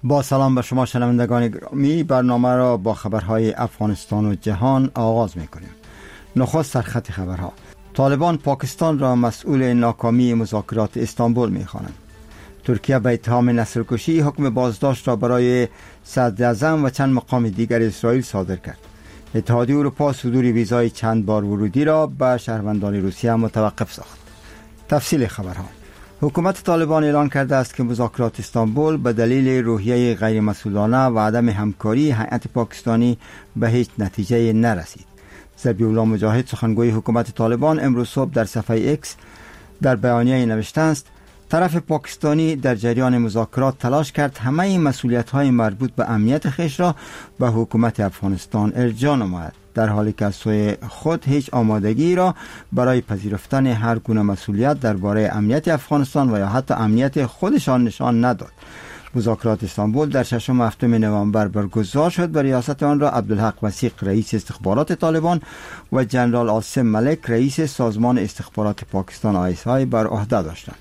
با سلام به شما شنوندگان گرامی، برنامه را با خبرهای افغانستان و جهان آغاز می‌کنیم. نخست سرخط خبرها: طالبان پاکستان را مسئول ناکامی مذاکرات استانبول می‌خوانند. ترکیه به اتهام نسل‌کشی حکم بازداشت را برای صدراعظم و چند مقام دیگر اسرائیل صادر کرد. اتحادیه اروپا صدور ویزای چند بار ورودی را به شهروندان روسیه متوقف ساخت. تفصیل خبرها: حکومت طالبان اعلان کرده است که مذاکرات استانبول به دلیل روحیه غیر مسئولانه و عدم همکاری هیئت پاکستانی به هیچ نتیجه نرسید. ذبیح الله مجاهد، سخنگوی حکومت طالبان، امروز صبح در صفحه ایکس در بیانیه نوشته است: طرف پاکستانی در جریان مذاکرات تلاش کرد همه مسئولیت‌های مربوط به امنیت خویش را به حکومت افغانستان ارجاع نماید، در حالی که از سوی خود هیچ آمادگی را برای پذیرفتن هر گونه مسئولیت درباره امنیت افغانستان و یا حتی امنیت خودشان نشان نداد. مذاکرات استانبول در 6 و 7 نوامبر برگزار شد. به ریاست آن را عبدالحق وثیق، رئیس استخبارات طالبان، و جنرال عاصم ملک، رئیس سازمان استخبارات پاکستان ISI بر عهده داشتند.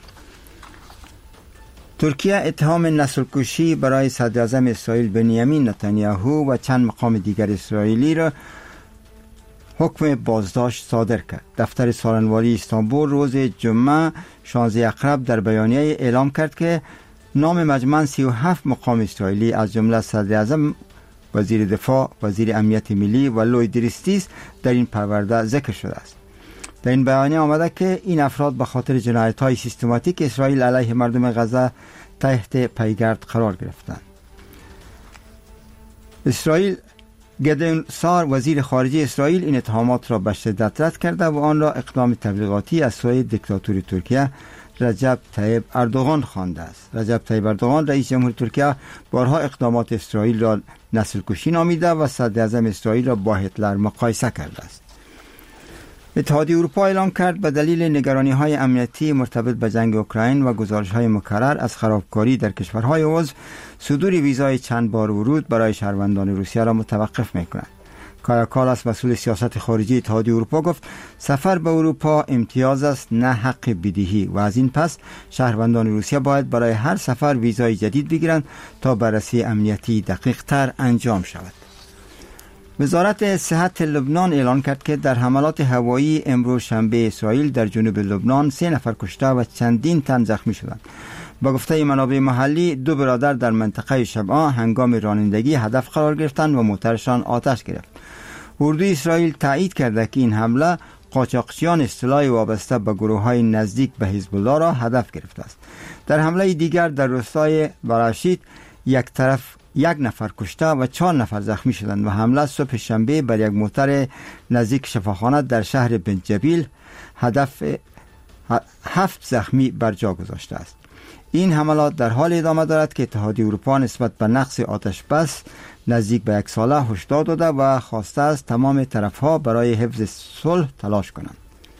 ترکیه اتهام نسل‌کشی برای صدراعظم اسرائیل بنیامین نتانیاهو و چند مقام دیگر اسرائیلی را حکم بازداشت صادر کرد. دفتر سالنواری استانبول روز جمعه 16 اکتبر در بیانیه اعلام کرد که نام مجموعاً 37 مقام اسرائیلی از جمله صدراعظم، وزیر دفاع، وزیر امنیت ملی و لوید دریستیس در این پرونده ذکر شده است. در این بیانیه آمده که این افراد به خاطر جنایت‌های سیستماتیک اسرائیل علیه مردم غزه تحت پیگرد قرار گرفتند. اسرائیل گدون سار، وزیر خارجه اسرائیل، این اتهامات را به شدت رد کرده و آن را اقدام تبلیغاتی از سوی دیکتاتور ترکیه رجب طیب اردوغان خوانده است. رجب طیب اردوغان، رئیس جمهور ترکیه، بارها اقدامات اسرائیل را نسل‌کشی نامیده و صدراعظم اسرائیل را با هتلر مقایسه کرده است. اتحادیه اروپا اعلام کرد به دلیل نگرانی‌های امنیتی مرتبط به جنگ اوکراین و گزارش‌های مکرر از خرابکاری در کشورهای عضو، صدور ویزای چند بار ورود برای شهروندان روسیه را متوقف می‌کند. کایا کالاس، مسئول سیاست خارجی اتحادیه اروپا، گفت سفر به اروپا امتیاز است، نه حق بدهی، و از این پس شهروندان روسیه باید برای هر سفر ویزای جدید بگیرند تا بررسی امنیتی دقیق‌تر انجام شود. وزارت صحت لبنان اعلان کرد که در حملات هوایی امروز شنبه اسرائیل در جنوب لبنان 3 نفر کشته و چندین تن زخمی شدند. با گفته منابع محلی، 2 برادر در منطقه شبعا هنگام رانندگی هدف قرار گرفتند و موترشان آتش گرفت. اردوی اسرائیل تایید کرده که این حمله قاچاقچیان اصطلاحی وابسته به گروه‌های نزدیک به حزب الله را هدف گرفته است. در حمله دیگر در روستای براشیت یک نفر کشته و 4 نفر زخمی شدند و حمله صبح شنبه بر یک موتر نزدیک شفاخانه در شهر بن جبیل هدف 7 زخمی بر جا گذاشته است. این حملات در حال ادامه دارد که اتحادیه اروپا نسبت به نقص آتش بس نزدیک به 1 ساله هشدار داده و خواسته است تمام طرفها برای حفظ صلح تلاش کنند.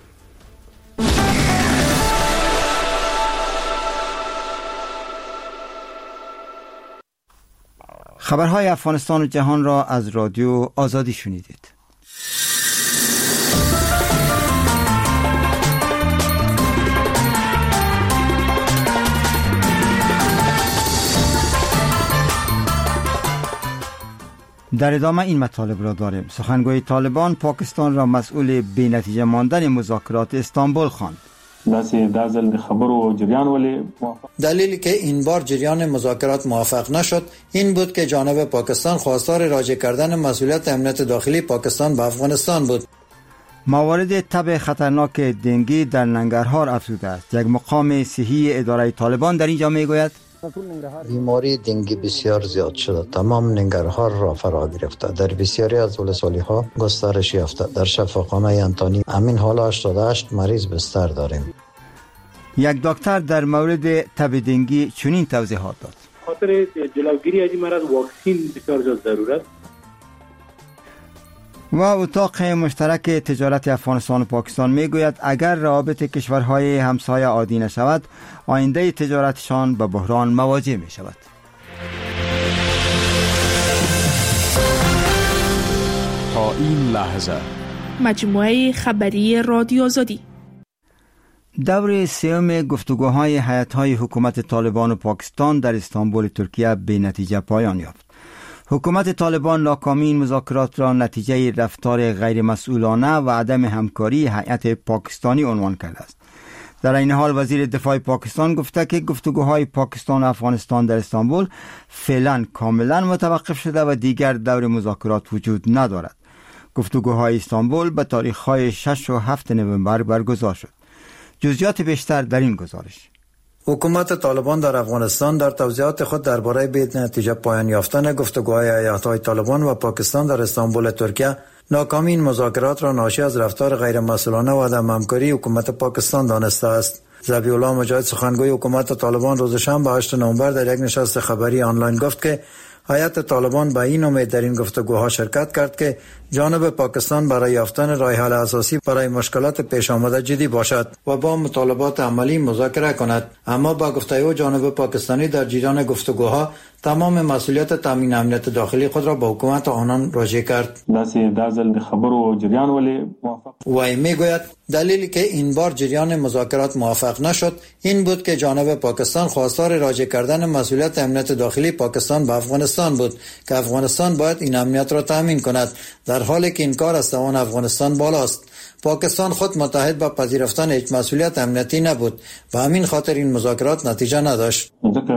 خبرهای افغانستان و جهان را از رادیو آزادی شنیدید. در ادامه این مطالب را داریم. سخنگوی طالبان پاکستان را مسئول بی نتیجه ماندن مذاکرات استانبول خواند. دلیلی که این بار جریان مذاکرات موفق نشد این بود که جانب پاکستان خواستار راجع کردن مسئولیت امنیت داخلی پاکستان به افغانستان بود. موارد تب خطرناک دنگی در ننگرهار افزوده است. یک مقام صحی اداره طالبان در اینجا میگوید بیماری دنگی بسیار زیاد شده، تمام ننگرهار را فرا گرفته، در بسیاری از ولسوالی‌ها گسترش یافته. در شفاخانه انتانی همین حال 88 مریض بستر داریم. یک دکتر در مورد تب دنگی چنین توضیحات داد: خاطر جلوگیری از این مرض واکسین بسیار ضرورت. و اتاق مشترک تجارت افغانستان و پاکستان میگوید اگر روابط کشورهای همسایه عادی نشود، آینده تجارتشان به بحران مواجه می شود. تا این لحظه مجموعه خبری رادیو آزادی. دور سوم گفتگوهای هیئت‌های حکومت طالبان و پاکستان در استانبول ترکیه به نتیجه پایان یافت. حکومت طالبان ناکامی این مذاکرات را نتیجه رفتار غیر مسئولانه و عدم همکاری هیئت پاکستانی عنوان کرده است. در این حال وزیر دفاع پاکستان گفته که گفتگوهای پاکستان و افغانستان در استانبول فعلا کاملا متوقف شده و دیگر دور مذاکرات وجود ندارد. گفتگوهای استانبول به تاریخ‌های 6 و 7 نوامبر برگزار شد. جزئیات بیشتر در این گزارش. حکومت طالبان در افغانستان در توضیحات خود درباره به نتیجه پایان یافتن گفتگوهای هیئت‌های طالبان و پاکستان در استانبول ترکیه ناکامی این مذاکرات را ناشی از رفتار غیر مسئولانه و عدم همکاری حکومت پاکستان دانسته است. ذبیح الله مجاهد سخنگوی حکومت طالبان روز شنبه 8 نوامبر در یک نشست خبری آنلاین گفت که هیئت طالبان به این امید در این گفتگوها شرکت کرد که جانب پاکستان برای یافتن راه حل اساسی برای مشکلات پیش آمده جدی باشد و با مطالبات عملی مذاکره کند. اما با گفته او جانب پاکستانی در جریان گفتگوها تمام مسئولیت تامین امنیت داخلی خود را به حکومت آنان راجع کرد. و میگوید دلیلی که این بار جریان مذاکرات موفق نشد این بود که جانب پاکستان خواستار راجع کردن مسئولیت امنیت داخلی پاکستان به افغانستان بود که افغانستان باید این امنیت را تامین کند، در حالی که این کار از توان افغانستان بالاست. پاکستان خود متحد به پذیرفتن هیچ مسئولیت امنیتی نبود و همین خاطر این مذاکرات نتیجه نداشت.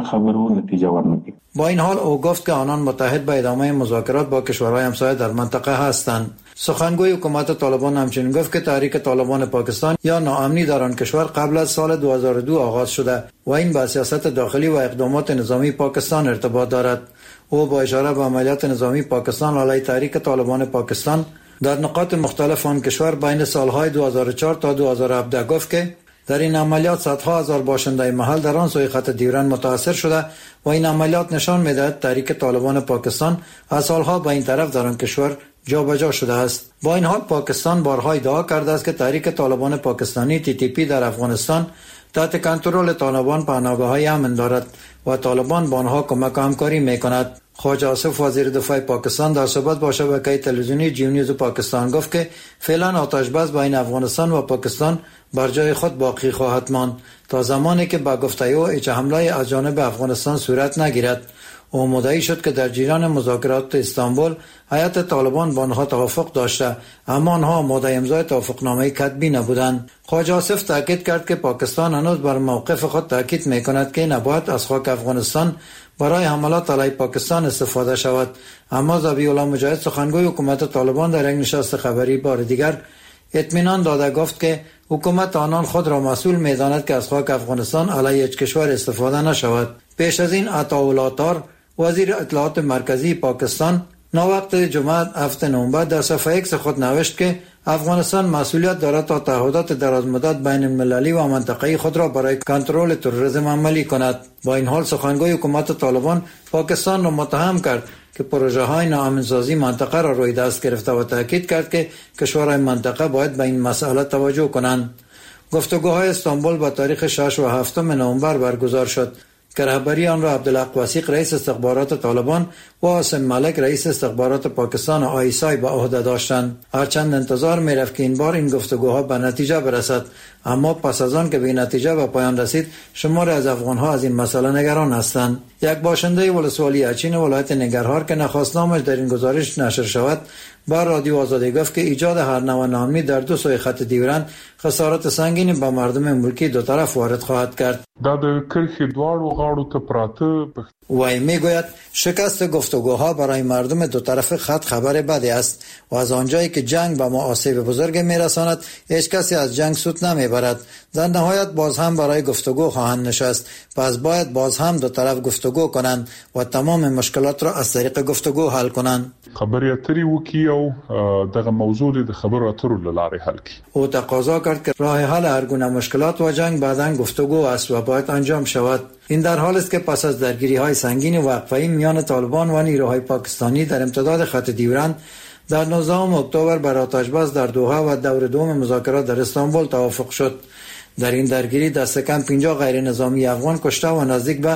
با این حال او گفت که آنان متحد به ادامه مذاکرات با کشورهای همسایه در منطقه هستند. سخنگوی حکومت طالبان همچنین گفت که تحریک طالبان پاکستان یا ناامنی در آن کشور قبل از سال 2002 آغاز شده و این با سیاست داخلی و اقدامات نظامی پاکستان ارتباط دارد. او با اشاره به عملیات نظامی پاکستان علیه تحریک طالبان پاکستان در نقاط مختلف آن کشور بین سالهای 2004 تا 2017 گفت که در این عملیات صدها هزار باشنده محل در آن سوی خط دیورند متاثر شده و این عملیات نشان می‌دهد تحریک طالبان پاکستان از سالها به این طرف در آن کشور جابجا شده است. با این حال پاکستان بارها ادعا کرده است که تحریک طالبان پاکستانی TTP در افغانستان تحت کنترل طالبان پناهگاه‌های امن دارد و طالبان با آنها کمک و همکاری می‌کند. خواجه آصف وزیر دفاع پاکستان در صحبت با شبکه تلویزیونی جیو نیوز پاکستان گفت که فعلا آتش بس بین افغانستان و پاکستان بر جای خود باقی خواهد ماند تا زمانی که با گفته او هیچ حمله از جانب افغانستان صورت نگیرد. او مدعی شد که در جریان مذاکرات استانبول هیئت طالبان با آنها توافق داشته اما آنها آماده امضای توافقنامه کتبی نبودند. خواجه آصف تاکید کرد که پاکستان هنوز بر موقف خود تاکید می‌کند که نباید از خاک افغانستان برای حملات علیه پاکستان استفاده شود. اما ذبیح الله مجاهد سخنگوی حکومت طالبان در یک نشست خبری بار دیگر اطمینان داده گفت که حکومت آنان خود را مسئول می‌داند که از خاک افغانستان علیه هیچ کشور استفاده نشود. پیش از این عطاءالله طار وزیر اطلاعات مرکزی پاکستان ناوقت جمعه 7 نوامبر در صفحه ایکس خود نوشت که افغانستان مسئولیت دارد تا تعهدات درازمدت بین المللی و منطقه‌ای خود را برای کنترل تروریسم عملی کند. با این حال سخنگوی حکومت طالبان پاکستان را متهم کرد که پروژه‌های ناامن‌سازی منطقه را روی دست گرفته و تاکید کرد که کشورهای منطقه باید به این مسئله توجه کنند. گفتگوهای استانبول با تاریخ 6 و 7 نوامبر برگزار شد که رهبری آن را عبدالحق وثیق رئیس استخبارات طالبان و عاصم ملک رئیس استخبارات پاکستان و ISI به عهده داشتند. هرچند انتظار می‌رفت که این بار این گفتگوها به نتیجه برسد، اما پس از آن که به نتیجه به پایان رسید شماری از افغان‌ها از این مسئله نگران هستند. یک باشنده ولسوالی اچین ولایت ننگرهار که نخواست نامش در این گزارش نشر شود با رادیو آزادی گفت که ایجاد هر نوع ناامنی در دو سوی خط دیورند خسارت سنگینی به مردم ملکی دو طرف وارد خواهد کرد. دا د کرخې دواړو غاړو ته پراته وی میگوید شکست گفتگوها برای مردم دو طرف خط خبر بدی است و از آنجایی که جنگ به ما آسیب بزرگ میرساند هیچ کسی از جنگ سود نمیبرد. در نهایت باز هم برای گفتگو خواهند نشست، پس باید باز هم دو طرف گفتگو کنند و تمام مشکلات را از طریق گفتگو حل کنند. خبرې اترې وکړي او دغه موضوع د خبرو اترو له لارې حل کړي. او تقاضا کرد که راه حل هر گونه مشکلات و جنگ بعداً گفتگو است و باید انجام شود. این در حالی است که پس از درگیری‌های سنگین وقفه‌ای میان طالبان و نیروهای پاکستانی در امتداد خط دیورند در 19 اکتبر بر آتش‌بس در دوحه و دور دوم مذاکرات در استانبول توافق شد. در این درگیری دست کم 50 غیر نظامی افغان کشته و نزدیک به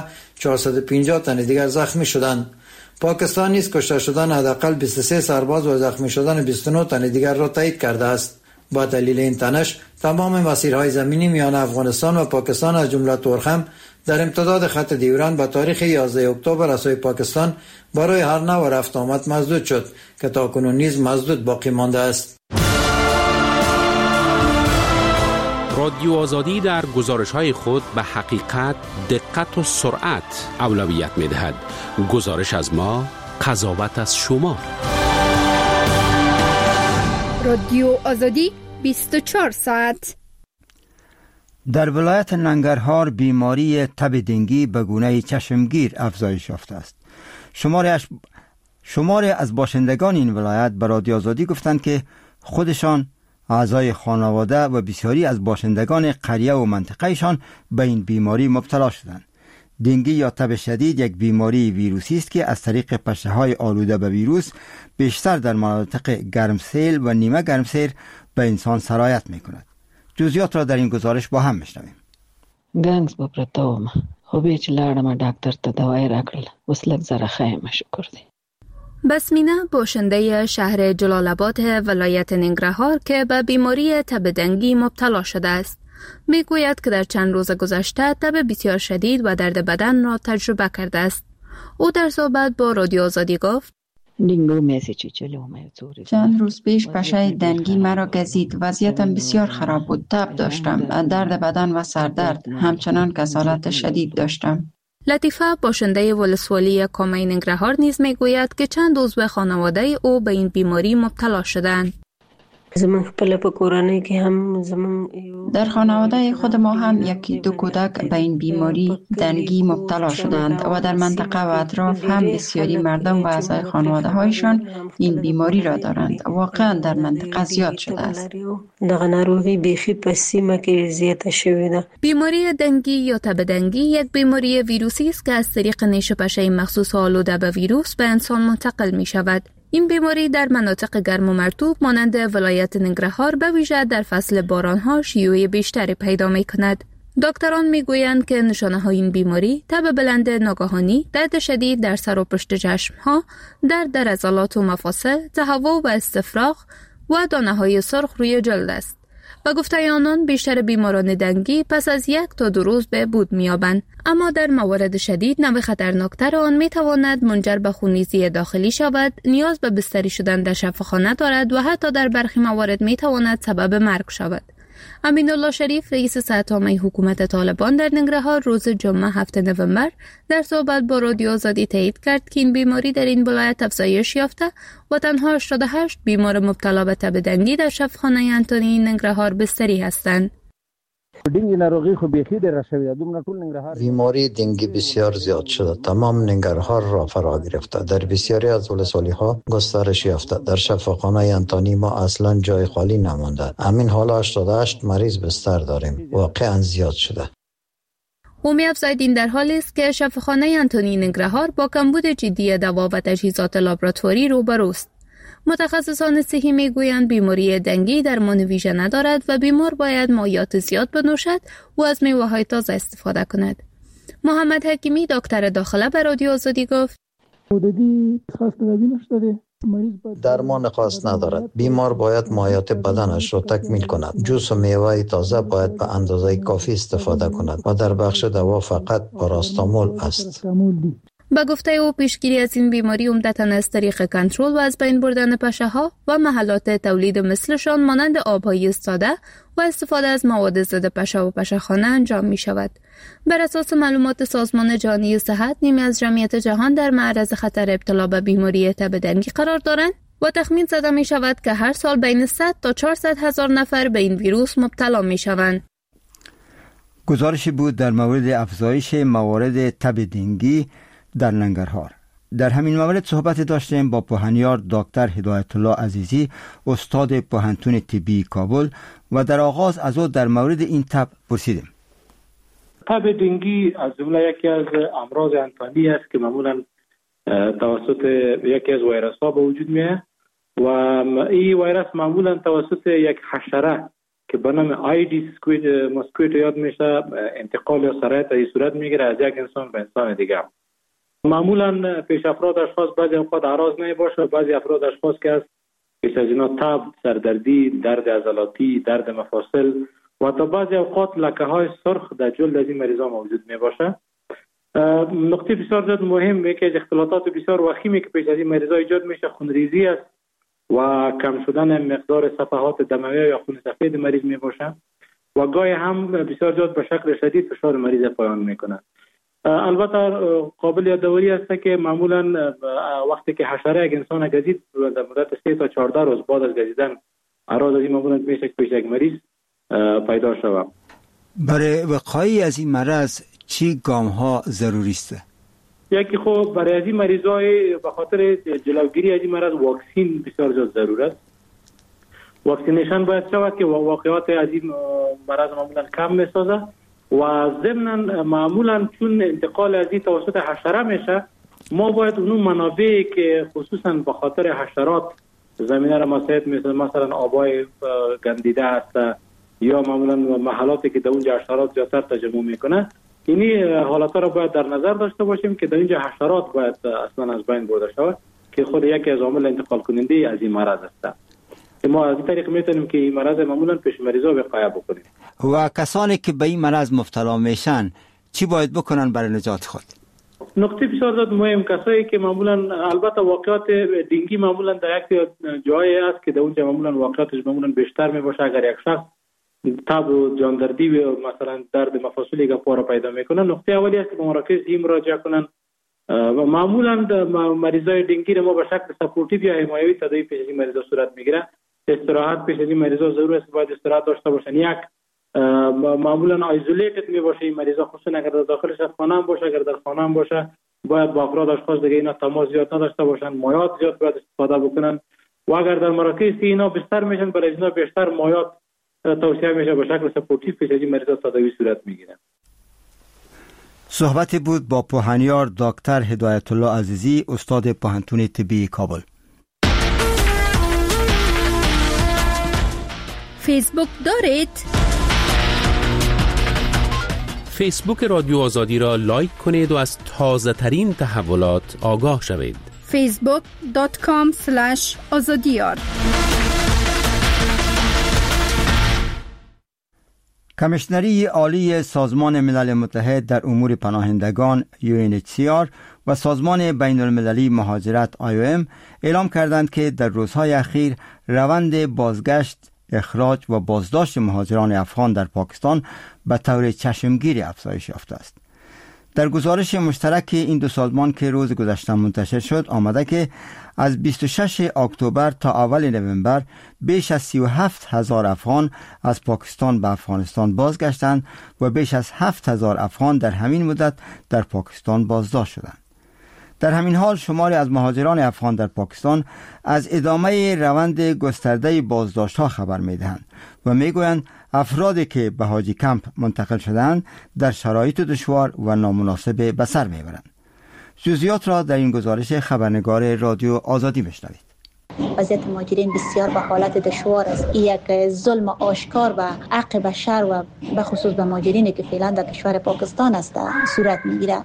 450 تن دیگر زخمی شدند. پاکستان نیز کشته شدن حداقل 23 سرباز و زخمی شدن 29 تن دیگر را تایید کرده است. با دلیل این تنش تمام مسیرهای زمینی میان افغانستان و پاکستان از جمله تورخم در امتداد خط ډیورند به تاریخ 11 اکتبر از سوی پاکستان برای هر نوع رفت آمد مسدود شد که تاکنون نیز مسدود باقی مانده است. رادیو آزادی در گزارش‌های خود به حقیقت، دقت و سرعت اولویت می‌دهد. گزارش از ما، قضاوت از شما. رادیو آزادی 24 ساعت. در ولایت ننگرهار بیماری تب دنگی به گونه چشمگیر افزایش یافته است. شماری از باشندگان این ولایت به رادیو آزادی گفتند که خودشان، اعضای خانواده و بسیاری از باشندگان قریه و منطقهشان به این بیماری مبتلا شدند. دنگی یا تب شدید یک بیماری ویروسی است که از طریق پشه‌های آلوده به ویروس بیشتر در مناطق گرمسیر و نیمه گرمسیر به انسان سرایت می‌کند. جزئیات را در این گزارش با هم می‌شنویم. گنگز بپرتاوم خو به چې لاړم ډاکټر ته دوايي راکړل اوس لږ زره خیمه شکر دی. بسمینه باشنده شهر جلال آباد ولایت ننگرهار که به بیماری تب دنگی مبتلا شده است میگوید که در چند روز گذشته تب بسیار شدید و درد بدن را تجربه کرده است. او در صحبت با رادیو آزادی گفت چند روز پیش پشه دنگی مرا گزید. وضعیتم بسیار خراب بود. تب داشتم، درد بدن و سردرد، همچنان کسالت شدید داشتم. لطیفه باشنده ولسوالی کامه ننگرهار نیز میگوید که چند عضو خانواده او به این بیماری مبتلا شدند. در خانواده خود ما هم یکی دو کودک به این بیماری دنگی مبتلا شدند و در منطقه و اطراف هم بسیاری مردم و اعضای خانواده هایشان این بیماری را دارند. واقعا در منطقه زیاد شده است. بیماری دنگی یا تب دنگی یک بیماری ویروسی است که از طریق نیش پشه مخصوص آلوده به ویروس به انسان منتقل می شود. این بیماری در مناطق گرم و مرطوب مانند ولایت ننگرهار به ویژه در فصل بارانها شیوع بیشتری پیدا می کند. دکتران می گویند که نشانه های این بیماری تب بلند ناگهانی، درد شدید در سر و پشت چشمها، درد در عضلات و مفاصل، تهوع و استفراغ و دانه های سرخ روی جلد است. به گفته آنان بیشتر بیماران دنگی پس از 1 تا 2 روز به بود می‌یابند، اما در موارد شدید نوع خطرناکتر آن می‌تواند منجر به خونریزی داخلی شود، نیاز به بستری شدن در شفاخانه دارد و حتی در برخی موارد می‌تواند سبب مرگ شود. امین الله شریف رئیس صحت عامه حکومت طالبان در ننگرهار روز جمعه 7 نوامبر در صحبت با رادیو آزادی تایید کرد که این بیماری در این ولایت افزایش یافته و تنها 88 بیمار مبتلا به تب دنگی در شفاخانه انتونی ننگرهار بستری هستند. بیماری دنگی بسیار زیاد شده. تمام ننگرهار را فرا گرفته. در بسیاری از ولسوالی ها گسترش یافته. در شفاخانه انتانی ما اصلا جای خالی نمانده. همین حالا 88 مریض بستر داریم. واقعا زیاد شده. او می‌افزاید این در حالی است که شفاخانه انتونی ننگرهار با کمبود جدی دوا و تجهیزات لابراتواری روبروست. متخصصان صحی میگویند بیماری دنگی درمان ویژه ندارد و بیمار باید مایعات زیاد بنوشد و از میوه‌های تازه استفاده کند. محمد حکیمی دکتر داخله به رادیو آزادی گفت: درمان خاص ندارد. بیمار باید مایعات بدنش را تکمیل کند. جوس و میوه تازه باید به اندازه کافی استفاده کند و در بخش دوا فقط پاراستامول است. با گفته او پیشگیری از این بیماری عمدتاً از طریق کنترل و از بین بردن پشه‌ها و محلات تولید مثلشان مانند آبهای ساده و استفاده از مواد ضد پشه و پشه‌خانه انجام می شود. بر اساس معلومات سازمان جهانی صحت، نیمی از جمعیت جهان در معرض خطر ابتلا به بیماری تب دنگی قرار دارند و تخمین زده می شود که هر سال بین 100 تا 400 هزار نفر به این ویروس مبتلا می شوند. گزارشی بود در مورد افزایش موارد تب دنگی در ننگرهار. در همین مورد صحبت داشتیم با پهنیار دکتر هدایت الله عزیزی، استاد پوهنتون طبی کابل، و در آغاز از او در مورد این تب پرسیدیم. تب دنگی از جمله یکی از امراض انتانی است که معمولا توسط یکی از ویروس ها به وجود میاد و این ویروس معمولا توسط یک حشره که به نام آیدیس مسکویتو یاد میشه انتقال یا سرایت این صورت میگیره از یک انسان به انسان دیگه. معمولا پیش افراد اشخاص بعضی اوقات اعراض نمی باشه، بعضی افراد اشخاص که پیش از اینا تب، سردردی، درد عضلاتی، درد مفاصل و تا بعضی اوقات لکه‌های سرخ در جلد از این مریضا موجود می باشه. نکته بسیار زیاد مهم که از اختلالات بسیار وخیمی که پیش از این مریضا ایجاد میشه خونریزی است و کم شدن مقدار صفحات دموی یا خون سفید مریض می باشه و گاهی هم بسیار زیاد به شکل شدید فشار مریض پایان میکنه. البته قابل یادآوری است که معمولا وقتی که حشره یک انسان گزید در مدت 3 تا 14 روز بعد از گزیدن اعراض از این معمولا میشه که پیش یک مریض پیدا شود. برای وقایع از این مرض چی گام ها ضروری است؟ یکی خب برای از این مریضای به خاطر جلوگیری از این مرض واکسین بسیار زیاد ضرورت است. واکسینیشن باید شود که واقعات از این مرض معمولا کم میسازه و ضمن معمولا چون انتقال از این توسط حشره میشه ما باید اون منابعی که خصوصا به خاطر حشرات زمینه را مساعد مثلا آبای گندیده است یا معمولا محلاتی که در اونجا حشرات زیادتر تجمع میکنه اینی حالات را باید در نظر داشته باشیم که در اینجا حشرات باید اصلا از بین برده شود که خود یکی از عوامل انتقال کننده از این مرض است. ما از این طریق میتونیم که این مرض معمولا پیش مریضا وقایه بکنیم. و کسانی که به این مرض مبتلا میشن چی باید بکنن برای نجات خود؟ نکته بسیار زیاد مهم کسایی که معمولا البته واقعات دنگی معمولا در یک جایی است که در اونجا معمولا واقعاتش معمولا بیشتر میباشه. اگر یک شخص تب و جاندردی و مثلا درد مفاصلی که پاره پیدا میکنه نقطه اولی است که به مراکز این مراجعه کنن و معمولا مریضای دنگی ما به شکل سپورتیو یا حمایوی تداوی پیش از این مریضا صورت میگیره. استراحت پیش از این مریضا ضرور است باید استراحت داشته باشن. یک معمولا آیزولیتد می باشه این مریضا خصوصا اگر در داخل خانه هم باشه اگر در خانه هم باشه باید با افراد اشخاص دیگه اینا تماس زیاد نداشته باشن مایعات زیاد باید استفاده بکنن و اگر در مراکز اینا بستر میشن برای اینا بیشتر مایعات توصیه میشه به شکل سپورتیو پیش از این مریضا تداوی صورت میگیره. صحبتی بود با پوهنیار دکتر هدایت الله عزیزی استاد پوهنتون طبی کابل. فیسبوک دارید؟ فیسبوک رادیو آزادی را لایک کنید و از تازه ترین تحولات آگاه شوید. facebook.com/azadiyar کمیشنری عالی سازمان ملل متحد در امور پناهندگان UNHCR و سازمان بین المللی مهاجرت IOM اعلام کردند که در روزهای اخیر روند بازگشت، اخراج و بازداشت مهاجران افغان در پاکستان به طور چشمگیری افزایش یافته است. در گزارش مشترک این دو سازمان که روز گذشته منتشر شد آمده که از 26 اکتبر تا اول نوامبر بیش از 37,000 افغان از پاکستان به افغانستان بازگشتند و بیش از 7,000 افغان در همین مدت در پاکستان بازداشت شدند. در همین حال شماری از مهاجران افغان در پاکستان از ادامه روند گسترده بازداشت‌ها خبر می‌دهند و می‌گویند افرادی که به حاجی کمپ منتقل شدند در شرایط دشوار و نامناسب به سر می‌برند. جزئیات را در این گزارش خبرنگار رادیو آزادی بشنوید. وضعیت مهاجرین بسیار به حالت دشوار است. یک ظلم آشکار و حق بشر و به خصوص به مهاجرینی که فعلا در کشور پاکستان است صورت می‌گیرد.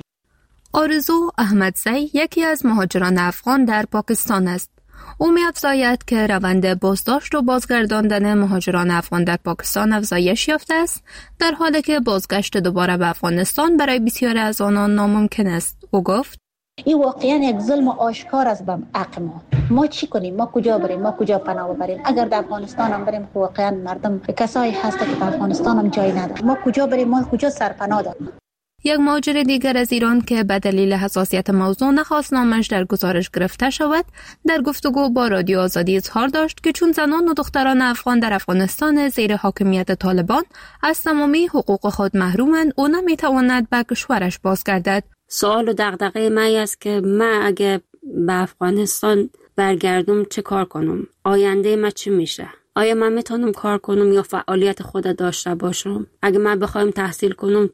آرزو احمدزی یکی از مهاجران افغان در پاکستان است. او می‌افزاید که روند بازداشت و بازگرداندن مهاجران افغان در پاکستان افزایش یافته است، در حالی که بازگشت دوباره به افغانستان برای بسیاری از آنان ناممکن است. او گفت: این واقعا یک ظلم آشکار است به حق ما چی کنیم؟ ما کجا بریم؟ ما کجا پناه ببریم؟ اگر در افغانستان هم بریم واقعا مردم کسایی هست که در افغانستان هم جای نداره. ما کجا بریم؟ ما کجا سرپناه داریم؟ یک مهاجر دیگر از ایران که به دلیل حساسیت موضوع نخواست نامش در گزارش گرفته شود، در گفتگو با رادیو آزادی اظهار داشت که چون زنان و دختران افغان در افغانستان زیر حاکمیت طالبان از تمامی حقوق خود محرومند، او نمیتواند به کشورش بازگردد. سوال و دغدغه من است که من اگه به افغانستان برگردم چه کار کنم؟ آینده من چی میشه؟ آیا من میتونم کار کنم یا فعالیت خود داشته باشم؟ اگه من بخوایم تحصیل کنم چی؟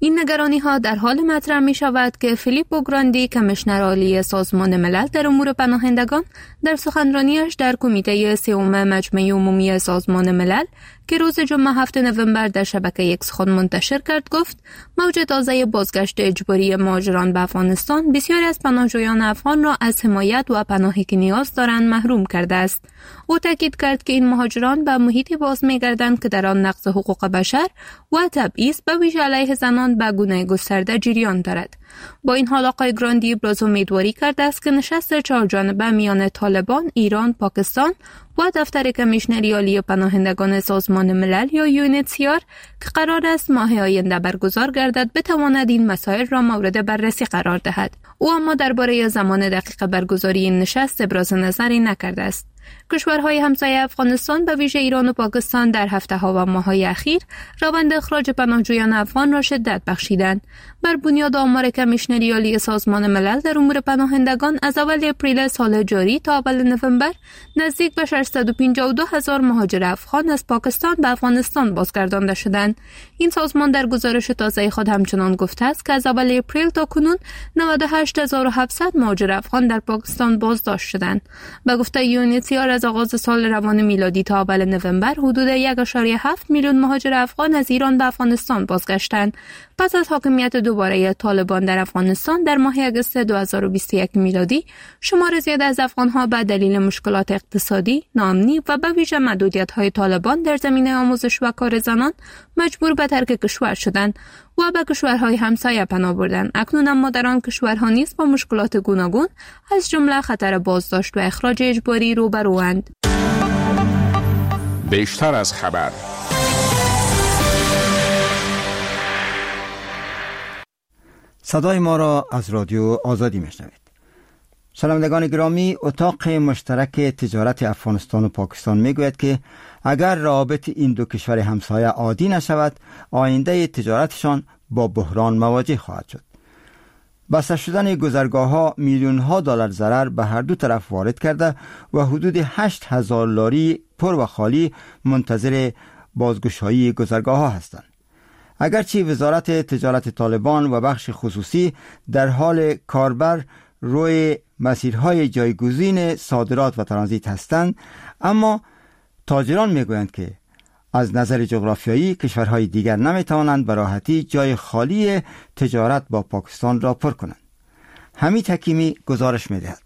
این نگرانی ها در حال مطرح می شود که فیلیپو گراندی کمیشنر عالی سازمان ملل در امور پناهندگان در سخنرانیش در کمیته سوم مجمع عمومی سازمان ملل که روز جمعه 7 نوامبر در شبکه ایکس خود منتشر کرد گفت موج تازه بازگشت اجباری مهاجران به افغانستان بسیاری از پناهجویان افغان را از حمایت و پناهی که نیاز دارند محروم کرده است. او تاکید کرد که این مهاجران به محیطی باز می‌گردند که در آن نقض حقوق بشر و تبعیض به ویژه علیه زنان به گونه گسترده جریان دارد. با این حال آقای گراندی ابراز امیدواری کرده است که نشست چهارجانبه میان طالبان، ایران، پاکستان و دفتر کمیشنری عالی پناهندگان سازمان ملل یا UNHCR که قرار است ماه آینده برگزار گردد بتواند این مسائل را مورد بررسی قرار دهد. او اما درباره زمان دقیق برگزاری این نشست ابراز نظری نکرده است. کشورهای همسایه افغانستان به ویژه ایران و پاکستان در هفته‌ها و ماه‌های اخیر روند اخراج پناهجویان افغان را شدت بخشیدند. بر بنیاد آمار کمیشنری عالی سازمان ملل در امور پناهندگان از اول اپریل سال جاری تا اول نوامبر نزدیک به 652,000 مهاجر افغان از پاکستان به افغانستان بازگردانده شدند. این سازمان در گزارش تازه خود همچنان گفته است که از اول اپریل تا کنون 98,700 مهاجر افغان در پاکستان بازداشت شدند. به گفته UNHCR از آغاز سال روان میلادی تا اول نوامبر حدود 1.7 میلیون مهاجر افغان از ایران به افغانستان بازگشتند. پس از حاکمیت دوباره طالبان در افغانستان در ماه اگست 2021 میلادی، شمار زیاد از افغانها به دلیل مشکلات اقتصادی، ناامنی و به ویژه محدودیت‌های طالبان در زمینه آموزش و کار زنان مجبور به ترک کشور شدند و به کشورهای همسایه پناه بردند. اکنون اما در آن کشورها نیز با مشکلات گوناگون از جمله خطر بازداشت و اخراج اجباری روبروند. بیشتر از خبر. صدای ما را از رادیو آزادی میشنوید. شنوندگان گرامی، اتاق مشترک تجارت افغانستان و پاکستان میگوید که اگر روابط این دو کشور همسایه عادی نشود، آینده تجارتشان با بحران مواجه خواهد شد. بسته شدن گذرگاه‌ها میلیون‌ها دلار ضرر به هر دو طرف وارد کرده و حدود 8,000 لاری پر و خالی منتظر بازگشایی گذرگاه‌ها هستند. اگرچه وزارت تجارت طالبان و بخش خصوصی در حال کاربر روی مسیرهای جایگزین صادرات و ترانزیت هستند، اما تاجران میگویند که از نظر جغرافیایی کشورهای دیگر نمیتوانند به راحتی جای خالی تجارت با پاکستان را پر کنند. حمید حکیمی گزارش میدهد.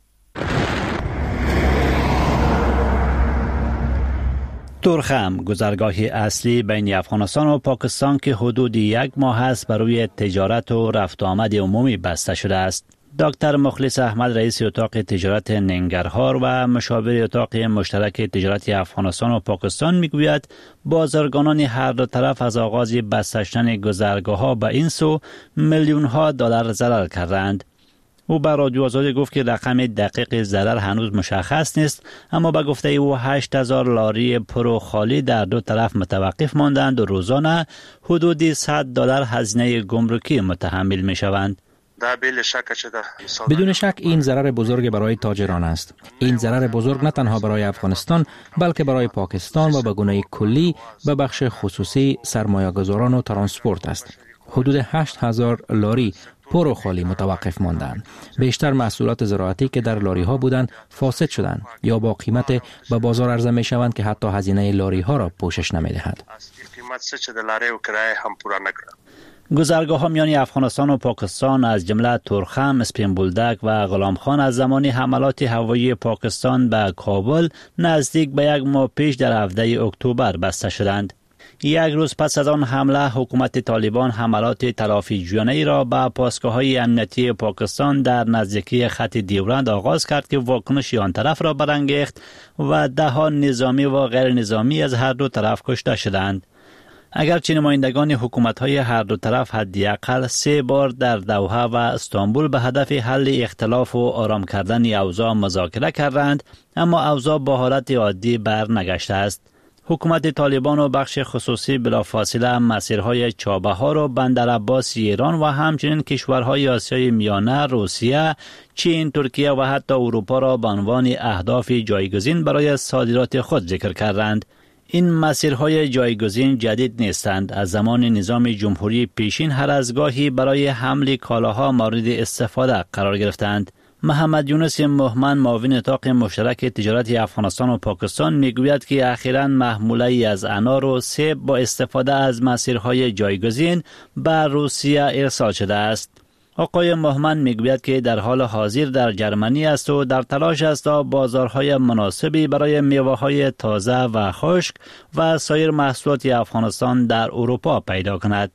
تورخم، گذرگاهی اصلی بین افغانستان و پاکستان که حدود 1 ماه است برای تجارت و رفت و آمد عمومی بسته شده است. دکتر مخلص احمد، رئیس اتاق تجارت ننگرهار و مشاور اتاق مشترک تجارت افغانستان و پاکستان میگوید بازرگانان هر دو طرف از آغاز بسته شدن گذرگاه‌ها به این سو میلیون‌ها دلار ضرر کردند. او به رادیو آزادی گفت که رقم دقیق ضرر هنوز مشخص نیست، اما به گفته او 8,000 لاری پر و خالی در دو طرف متوقف ماندند و روزانه حدود 100 دلار هزینه گمرکی متحمل میشوند. بدون شک این ضرر بزرگ برای تاجران است. این ضرر بزرگ نه تنها برای افغانستان بلکه برای پاکستان و به گونه کلی به بخش خصوصی سرمایه‌گذاران و ترانسپورت است. حدود 8,000 لاری پر و خالی متوقف ماندند. بیشتر محصولات زراعتی که در لاری ها بودند فاسد شدند یا با قیمت به بازار عرضه می شوند که حتی هزینه لاری ها را پوشش نمی دهد. گذرگاه ها میان افغانستان و پاکستان از جمله تورخم، اسپین بولدک و غلامخان از زمان حملات هوایی پاکستان به کابل نزدیک به 1 ماه پیش در 17 اکتبر بسته شدند. 1 روز پس از آن حمله، حکومت طالبان حملات تلافی جویانه ای را به پاسگاه‌های امنیتی پاکستان در نزدیکی خط دیورند آغاز کرد که واکنش آن طرف را برانگیخت و دهان نظامی و غیر نظامی از هر دو طرف کشته شدند. اگرچه نمایندگان حکومت‌های هر دو طرف حداقل 3 بار در دوحه و استانبول به هدف حل اختلاف و آرام کردن اوضاع مذاکره کردند، اما اوضاع با حالت عادی برنگشته است. حکومت طالبان و بخش خصوصی بلافاصله مسیرهای چابهار و بندر عباس ایران و همچنین کشورهای آسیای میانه، روسیه، چین، ترکیه و حتی اروپا را به عنوان اهداف جایگزین برای صادرات خود ذکر کردند. این مسیرهای جایگزین جدید نیستند. از زمان نظام جمهوری پیشین هر از گاهی برای حمل کالاها مورد استفاده قرار گرفتند. محمد یونس مهمن معاون اتاق مشترک تجارت افغانستان و پاکستان میگوید که اخیراً محموله از انار و سیب با استفاده از مسیرهای جایگزین به روسیه ارسال شده است. آقای مهمن میگوید که در حال حاضر در جرمنی است و در تلاش است تا بازارهای مناسبی برای میوه‌های تازه و خشک و سایر محصولات افغانستان در اروپا پیدا کند.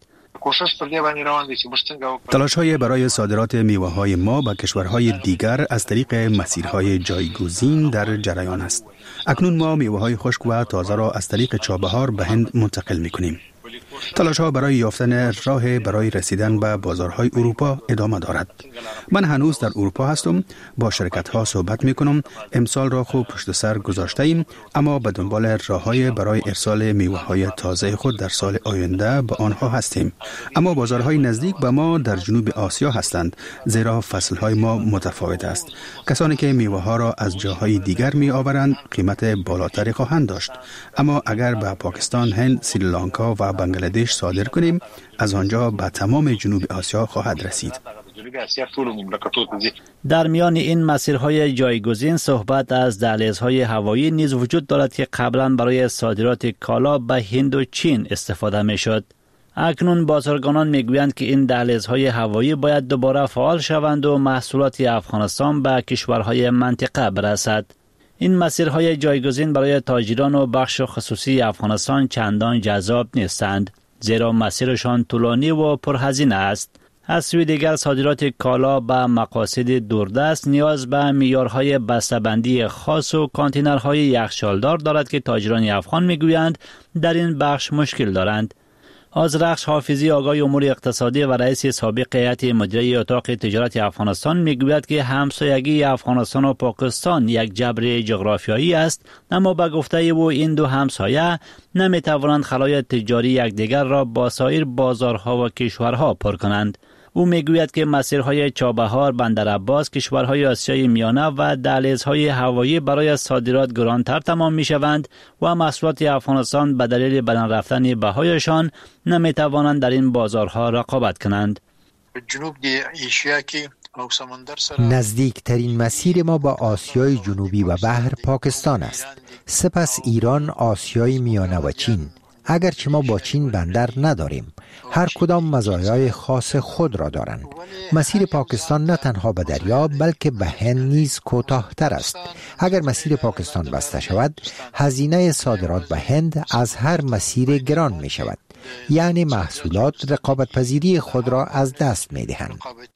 تلاش‌های برای صادرات میوه‌های ما به کشورهای دیگر از طریق مسیرهای جایگزین در جریان است. اکنون ما میوه‌های خشک و تازه را از طریق چابهار به هند منتقل می‌کنیم. تلاش‌ها برای یافتن راه برای رسیدن به بازارهای اروپا ادامه دارد. من هنوز در اروپا هستم، با شرکت‌ها صحبت می‌کنم. امسال را خوب پشت سر گذاشته‌ایم، اما به دنبال راه‌های برای ارسال میوه‌های تازه خود در سال آینده به آنها هستیم. اما بازارهای نزدیک به ما در جنوب آسیا هستند، زیرا فصل‌های ما متفاوت است. کسانی که میوه‌ها را از جاهای دیگر می‌آورند قیمت بالاتری خواهند داشت. اما اگر به پاکستان، هند، سریلانکا و بنگلادش صادر کنیم، از آنجا به تمام جنوب آسیا خواهد رسید. در میان این مسیرهای جایگزین صحبت از دهلیزهای هوایی نیز وجود دارد که قبلا برای صادرات کالا به هند و چین استفاده می شد. اکنون بازرگانان میگویند که این دهلیزهای هوایی باید دوباره فعال شوند و محصولات افغانستان به کشورهای منطقه برسد. این مسیرهای جایگزین برای تاجران و بخش خصوصی افغانستان چندان جذاب نیستند، زیرا مسیرشان طولانی و پرهزینه است. از سوی دیگر صادرات کالا به مقاصد دوردست نیاز به معیارهای بسته‌بندی خاص و کانتینرهای یخچالدار دارد که تاجران افغان میگویند در این بخش مشکل دارند. آذرخش حافظی آقای امور اقتصادی و رئیس سابق هیئت مدیره اتاق تجارت افغانستان میگوید که همسایگی افغانستان و پاکستان یک جبر جغرافیایی است، اما به گفته او این دو همسایه نمیتوانند خلای تجاری یکدیگر را با سایر بازارها و کشورها پر کنند. او میگوید که مسیرهای چابهار، بندر عباس، کشورهای آسیای میانه و دهلیزهای هوایی برای صادرات گرانتر تمام میشوند و محصولات افغانستان به دلیل بلند رفتن بهایشان نمیتوانند در این بازارها رقابت کنند. نزدیکترین مسیر ما با آسیای جنوبی و بحر پاکستان است، سپس ایران، آسیای میانه و چین. اگرچه ما با چین بندر نداریم، هر کدام مزایای خاص خود را دارند. مسیر پاکستان نه تنها به دریا بلکه به هند نیز کوتاه‌تر است. اگر مسیر پاکستان بسته شود، هزینه صادرات به هند از هر مسیر گران می شود. یعنی محصولات رقابت پذیری خود را از دست می دهند.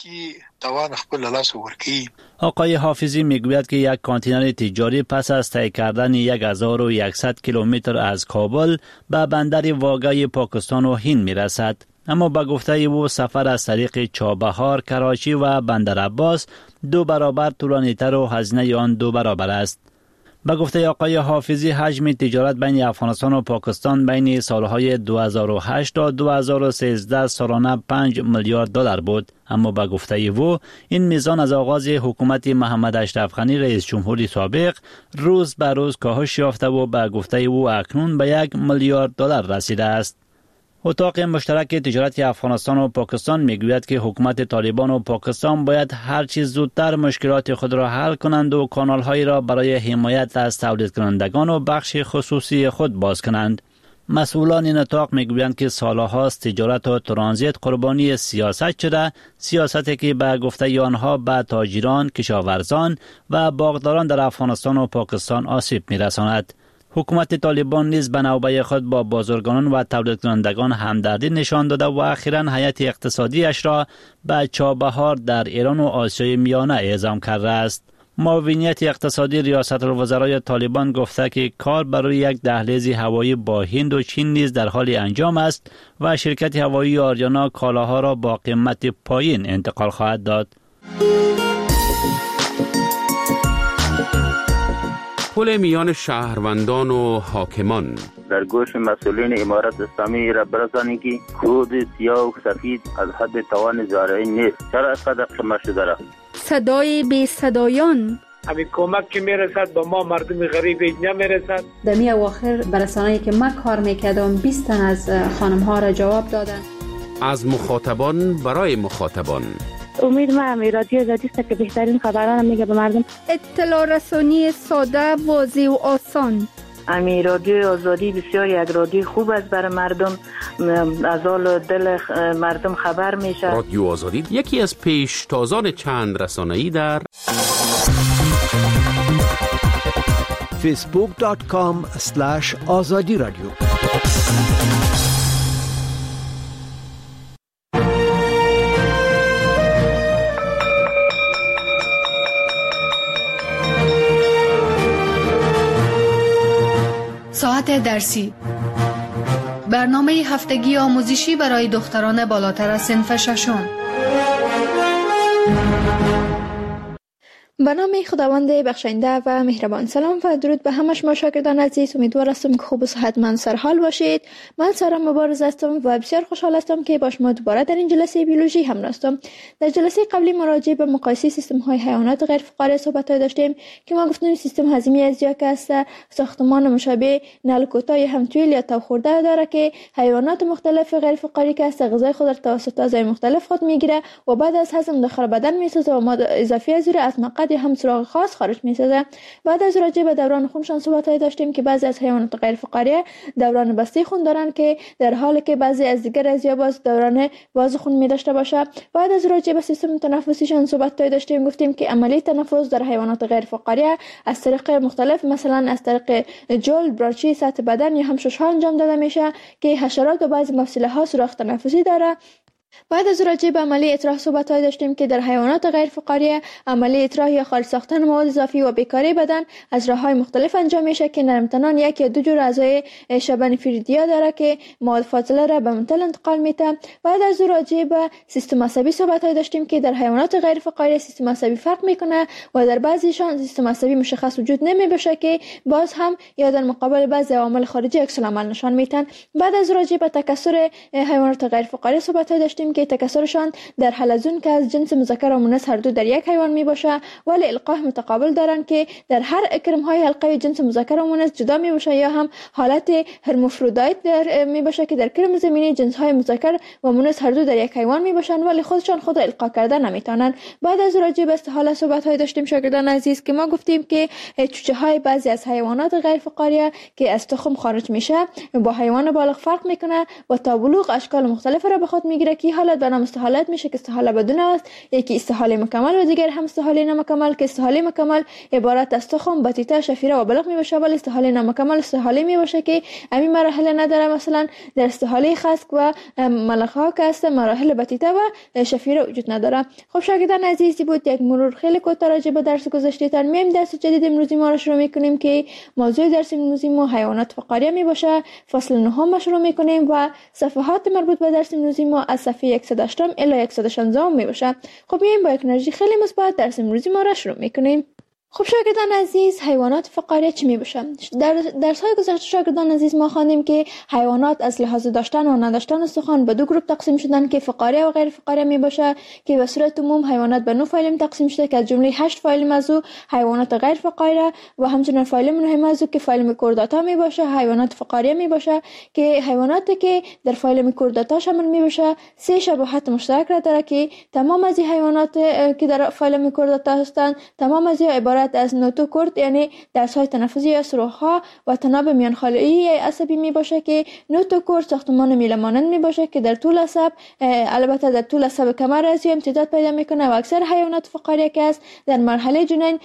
آقای حافظی میگوید که یک کانتینر تجاری پس از طی کردن 1100 کیلومتر از کابل به بندر واگای پاکستان و هند میرسد. اما به گفته او سفر از طریق چابهار، کراچی و بندر عباس 2 برابر طولانی‌تر و هزینه آن 2 برابر است. به گفته آقای حافظی حجم تجارت بین افغانستان و پاکستان بین سالهای 2008 تا 2013 سالانه 5 میلیارد دلار بود، اما به گفته او این میزان از آغاز حکومت محمد اشرف غنی رئیس جمهوری سابق روز به روز کاهش یافته و به گفته او اکنون به 1 میلیارد دلار رسیده است. اتاق مشترک تجارت افغانستان و پاکستان میگوید که حکومت طالبان و پاکستان باید هر چیز زودتر مشکلات خود را حل کنند و کانال‌هایی را برای حمایت از تولید کنندگان و بخش خصوصی خود باز کنند. مسئولان این اتاق میگویند که سالهاست تجارت و ترانزیت قربانی سیاست شده، سیاستی که به گفته آنها به تاجران، کشاورزان و باغداران در افغانستان و پاکستان آسیب میرساند. حکومت طالبان نیز به نوبه خود با بازرگانان و تولید کنندگان همدردی نشان داده و اخیراً هیئت اقتصادیش را به چابهار در ایران و آسیای میانه اعزام کرده است. معاونیت اقتصادی ریاست الوزرای طالبان گفته که کار برای یک دهلیز هوایی با هند و چین نیز در حال انجام است و شرکت هوایی آریانا کالاها را با قیمت پایین انتقال خواهد داد. پل میان شهروندان و حاکمان در گوش مسئولین امارت اسلامی را برسانید که کود سیاه و سفید از حد توان زارعین نیست. چرا اینقدر قمه شده را؟ صدای بی صدایان همین کمک که میرسد به ما مردم غریب نمیرسد. در می اواخر برسانه‌ای که من کار میکردم 20 تن از خانم ها را جواب دادن. از مخاطبان برای مخاطبان. امید ما رادیو آزادی است که بهترین خبران میگه به مردم. اطلاع رسانی ساده، واضح و آسان. امی رادیو آزادی بسیار یک رادیو خوب است برای مردم، از حال دل مردم خبر میشه. رادیو آزادی یکی از پیشتازان چند رسانه‌ای در facebook.com/azadi radio. ساعت درسی، برنامه هفتگی آموزشی برای دختران بالاتر از صنف ششم. به نام خداوند بخشنده و مهربان. سلام و درود به همه شما شاگردان عزیز. امیدوار هستم که خوب و صحتمند سرحال باشید. من سارا مبارز هستم و بسیار خوشحال هستم که با شما دوباره در این جلسه بیولوژی همراه هستم. در جلسه قبلی مراجعه به مقایسه سیستم های حیوانات غیر فقاری صحبت داشتیم که ما گفتیم سیستم هضمی ازیا که است ساختمان مشابه نعل کوتاه یا همتویل یا تاب خورده داره که حیوانات مختلف غیر فقاری که است غذای خود را توسط اعضای مختلف خود میگیره و بعد از هضم داخل بدن میسازه و ماده اضافی از او از مقعد هم سراغ خاص خارج می‌سازه. بعد از راجع به دوران خونشان صحبت داشتیم که بعضی از حیوانات غیر فقاری دوران بسته خون دارن که در حالی که بعضی از دیگر ازیا باز دوران باز خون می داشته باشه. بعد از راجع به سیستم تنفسیشان صحبت داشتیم، گفتیم که عملیه تنفس در حیوانات غیر فقاری از طریق مختلف، مثلا از طریق جلد، برانچی، سطح بدن یا هم شش‌ها انجام داده میشه که حشرات و بعضی مفصل‌ها سوراخ تنفسی داره. بعد از راجع به عملیه اطراح صحبت داشتیم که در حیوانات غیر فقاری عملیه اطراح یا خارج ساختن مواد اضافی و بیکاری بدن از راه‌های مختلف انجام میشه که نرمتنان یک یا دو جور اعضای شبن فریدیا داره که مواد فاضله را به منتل انتقال میده. بعد از راجع به سیستم عصبی صحبت داشتیم که در حیوانات غیر فقاری سیستم عصبی فرق میکنه و در بعضیشان سیستم عصبی مشخص وجود نمیباشه که باز هم یا در مقابل بعضی عوامل خارجی عکس العمل نشان میدن. بعد از راجع به تکثر حیوانات غیر فقاری صحبت داشتیم که تکثرشان در حلزون که از جنس مذکر و مؤنث هر دو در یک حیوان می باشه، ولی القاح متقابل دارند که در هر اکرم های حلقه جنس مذکر و مؤنث جدا می باشه، یا هم حالت هرمافرودیت در می باشه که در کرم زمینی جنس های مذکر و مؤنث هر دو در یک حیوان می باشند ولی خودشان خود القاح کرده نمیتونن. بعد از راجع به استحاله صحبت های داشتیم شاگردان عزیز که ما گفتیم که چوچه های بعضی از حیوانات غیر فقاری که از تخم خارج میشه با حیوان بالغ فرق میکنه و تا بلوغ اشکال مختلف را به خود میگیره که حالت به نام استحالت میشه که استحاله بدون است، یکی استحاله مکمل و دیگر هم استحاله نامکمل که استحاله مکمل عبارت از تخم، بطیطه، شفیره و بلغ میباشه، ولی استحاله نامکمل استحاله میباشه که همین مراحل نداره. مثلا در استحاله خسک و ملخ ها که است مراحل بطیطه و شفیره وجود نداره. خب شاگردان عزیزی بود یک مرور خیلی کوتاه راجع به درس گذشته تر. میایم درس جدید امروزی ما رو شروع میکنیم که موضوع درس امروزی ما حیوانات فقاریه میباشه. فصل 9 شروع میکنیم و صفحات مربوط به درس امروزی ما از صفحه 108 الی 116 می باشه. خب میایم با یک انرژی خیلی مثبت درس امروزی ما را شروع میکنیم. خب شاگردان عزیز، حیوانات فقاری چی می باشن؟ در درس‌های گذشته شاگردان عزیز ما خواندیم که حیوانات از لحاظ داشتن و نداشتن استخوان به دو گروه تقسیم شدن که فقاری و غیر فقاری می باشه که به صورت عموم حیوانات به 9 فایلم تقسیم شده که از جمله 8 فایلم از او حیوانات غیر فقاری و همچنین فایلم مهم از او که فایلم کورداتا می باشه حیوانات فقاری می باشه که حیواناتی که در فایلم کورداتا شامل می باشه 3 شباهت مشترک را داره که تمام از این حیوانات که در فایلم کورداتا هستند تمام از عبارت از نوتوکورد یعنی درس‌های تنفسی یا سوراخ‌ها و تناب میانخاله‌ای عصبی می باشه که نوتوکورد ساختمان میله مانند می باشه که در طول عصب البته در طول عصب کمر از امتداد پیدا میکنه و اکثر حیوانات فقاری که است در مرحله جنین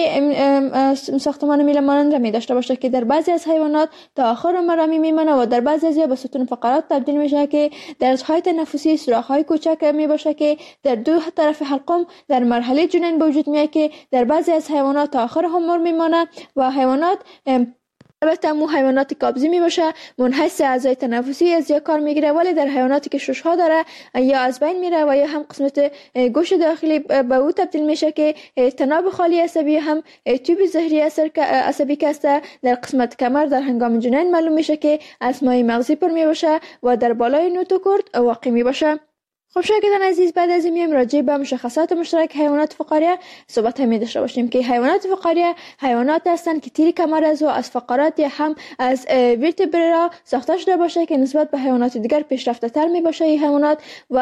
ساختمان میله مانند را می داشته باشه که در بعضی از حیوانات تا آخر عمر میمونه و در بعضی از به ستون فقرات تبدیل میشه که درس‌های تنفسی سوراخ‌های کوچک می باشه که در دو طرف حلقم در مرحله جنین به وجود میاد که در بعضی از حیوانات تا آخر عمر میمانه و حیوانات البته مو حیوانات قابضی می باشه منحصر اعضای تنفسی از یا کار میگیره، ولی در حیواناتی که شش‌ها داره یا از بین میره و یا هم قسمت گوش داخلی به او تبدیل میشه که تناب خالی عصبی هم تیوب ظهری عصبی که است در قسمت کمر در هنگام جنین معلوم میشه که اسمای مغزی پر می باشه و در بالای نوتوکورد واقع می باشه. خب شاگردان عزیز، بعد از این راجع به مشخصات مشترک حیوانات فقاریه صحبت می داشته باشیم که حیوانات فقاریه حیوانات هستند که تیر کمر از فقرات یا هم از ورتبرا ساخته شده باشه که نسبت به حیوانات دیگر پیشرفته تر می باشه. این حیوانات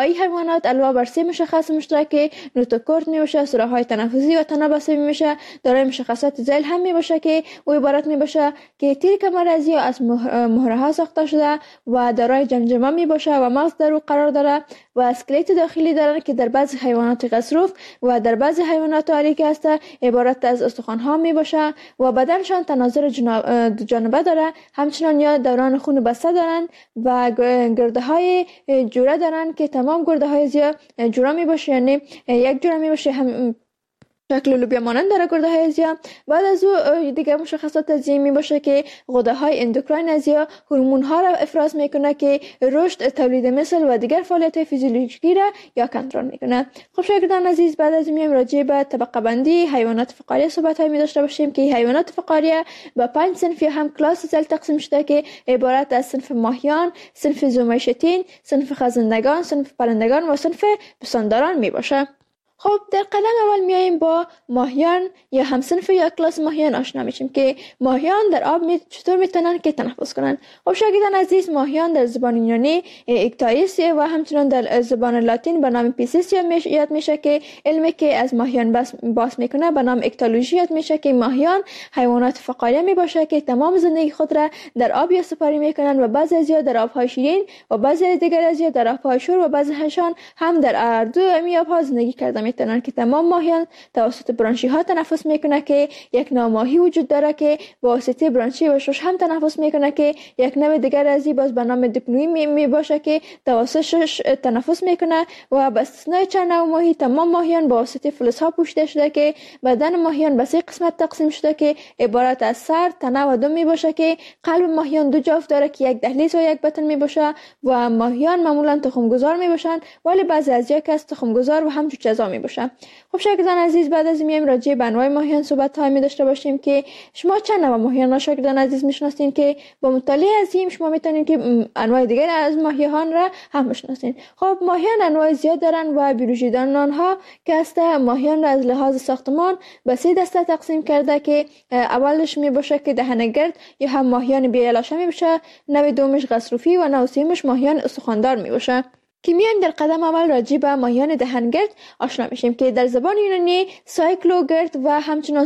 علاوه بر سه مشخص مشترک نوتوکورد می باشه، سوراخ‌های تنفسی و تنبسه می باشه، دارای مشخصات ذیل هم می باشه که او عبارت می باشه که تیر کمر از مهره ها ساخته شده و دارای جمجمه می باشه و مغز در او قرار داره و اسکلت داخلی دارند که در بعضی حیوانات غضروف و در بعضی حیوانات آلی که است عبارت از استخوان ها می باشه و بدنشان تناظر جانبه داره، همچنان یا دوران خون بسته دارند و گرده های جوره دارند که تمام گرده های زیاد جوره می باشه، یعنی یک جوره می باشه هم شکل لوبیا مانند داره گرده های ازیا. بعد از او دیگه مشخصات ازیا می باشه که غده های اندوکراین ازیا هورمون ها را افراز میکنه که رشد، تولید مثل و دیگر فعالیت فیزیولوژیکی را یا کنترل میکنه. خب شاگردان عزیز، بعد از این راجع به طبقه بندی حیوانات فقاریه صحبت های می داشته باشیم که حیوانات فقاریه به 5 صنف یا هم کلاس ذیل تقسیم شده که عبارت از صنف ماهیان، صنف زومشتین، صنف خزندگان، صنف پرندگان و صنف پستانداران می باشه. خب در قدم اول میاییم با ماهیان یا همصنف یا کلاس ماهیان آشنا میشیم که ماهیان در آب چطور میتونن که تنفس کنن. خب شاگردان عزیز، ماهیان در زبان یونانی اکتایس و همچنان در زبان لاتین به نام پیسیس یاد میشه که علمی که از ماهیان بحث میکنه به نام اکتولوژی یاد میشه که ماهیان حیوانات فقاریه میباشه که تمام زندگی خود را در آب یا سپاری میکنن و بعضی از در آبهای شیرین و بعضی دیگر از در آبهای شور و بعضی هاشان هم در اردو می آبها زندگی کرده میتونن که تمام ماهیان توسط برانشی ها تنفس میکنه که یک نوع ماهی وجود داره که با واسطه برانشی و شش هم تنفس میکنه که یک نوع دیگر از باز به نام دیپنوی می باشه که توسط شش تنفس میکنه و با استثنای چند نوع ماهی تمام ماهیان با واسطه فلز ها پوشیده شده که بدن ماهیان به 3 قسمت تقسیم شده که عبارت از سر، تنه و دم می باشه که قلب ماهیان 2 جفت داره که یک دهلیز و یک بطن می باشه و ماهیان معمولا تخم گذار می باشن، ولی بعضی از یک از تخم گذار و هم جوجه‌زا می باشن. خب شاگردان عزیز، بعد از این راجع به انواع ماهیان صحبت ها می داشته باشیم که شما چند نوع ماهیان شاگردان عزیز میشناسین که با مطالعه از این شما میتونین که انواع دیگر از ماهیان را هم بشناسین. خب ماهیان انواع زیاد دارن و بیولوژی دانان آنها که است ماهیان را از لحاظ ساختمان به 3 دسته تقسیم کرده که اولش می باشه که دهنگرد یا هم ماهیان بیالاشه می باشه، نوع دومش غضروفی و نوع سومش ماهیان استخواندار می باشه. که میایم در قدم اول راجع به ماهیان دهنگرد آشنا میشیم که در زبان یونانی سایکلوگرد و همچنان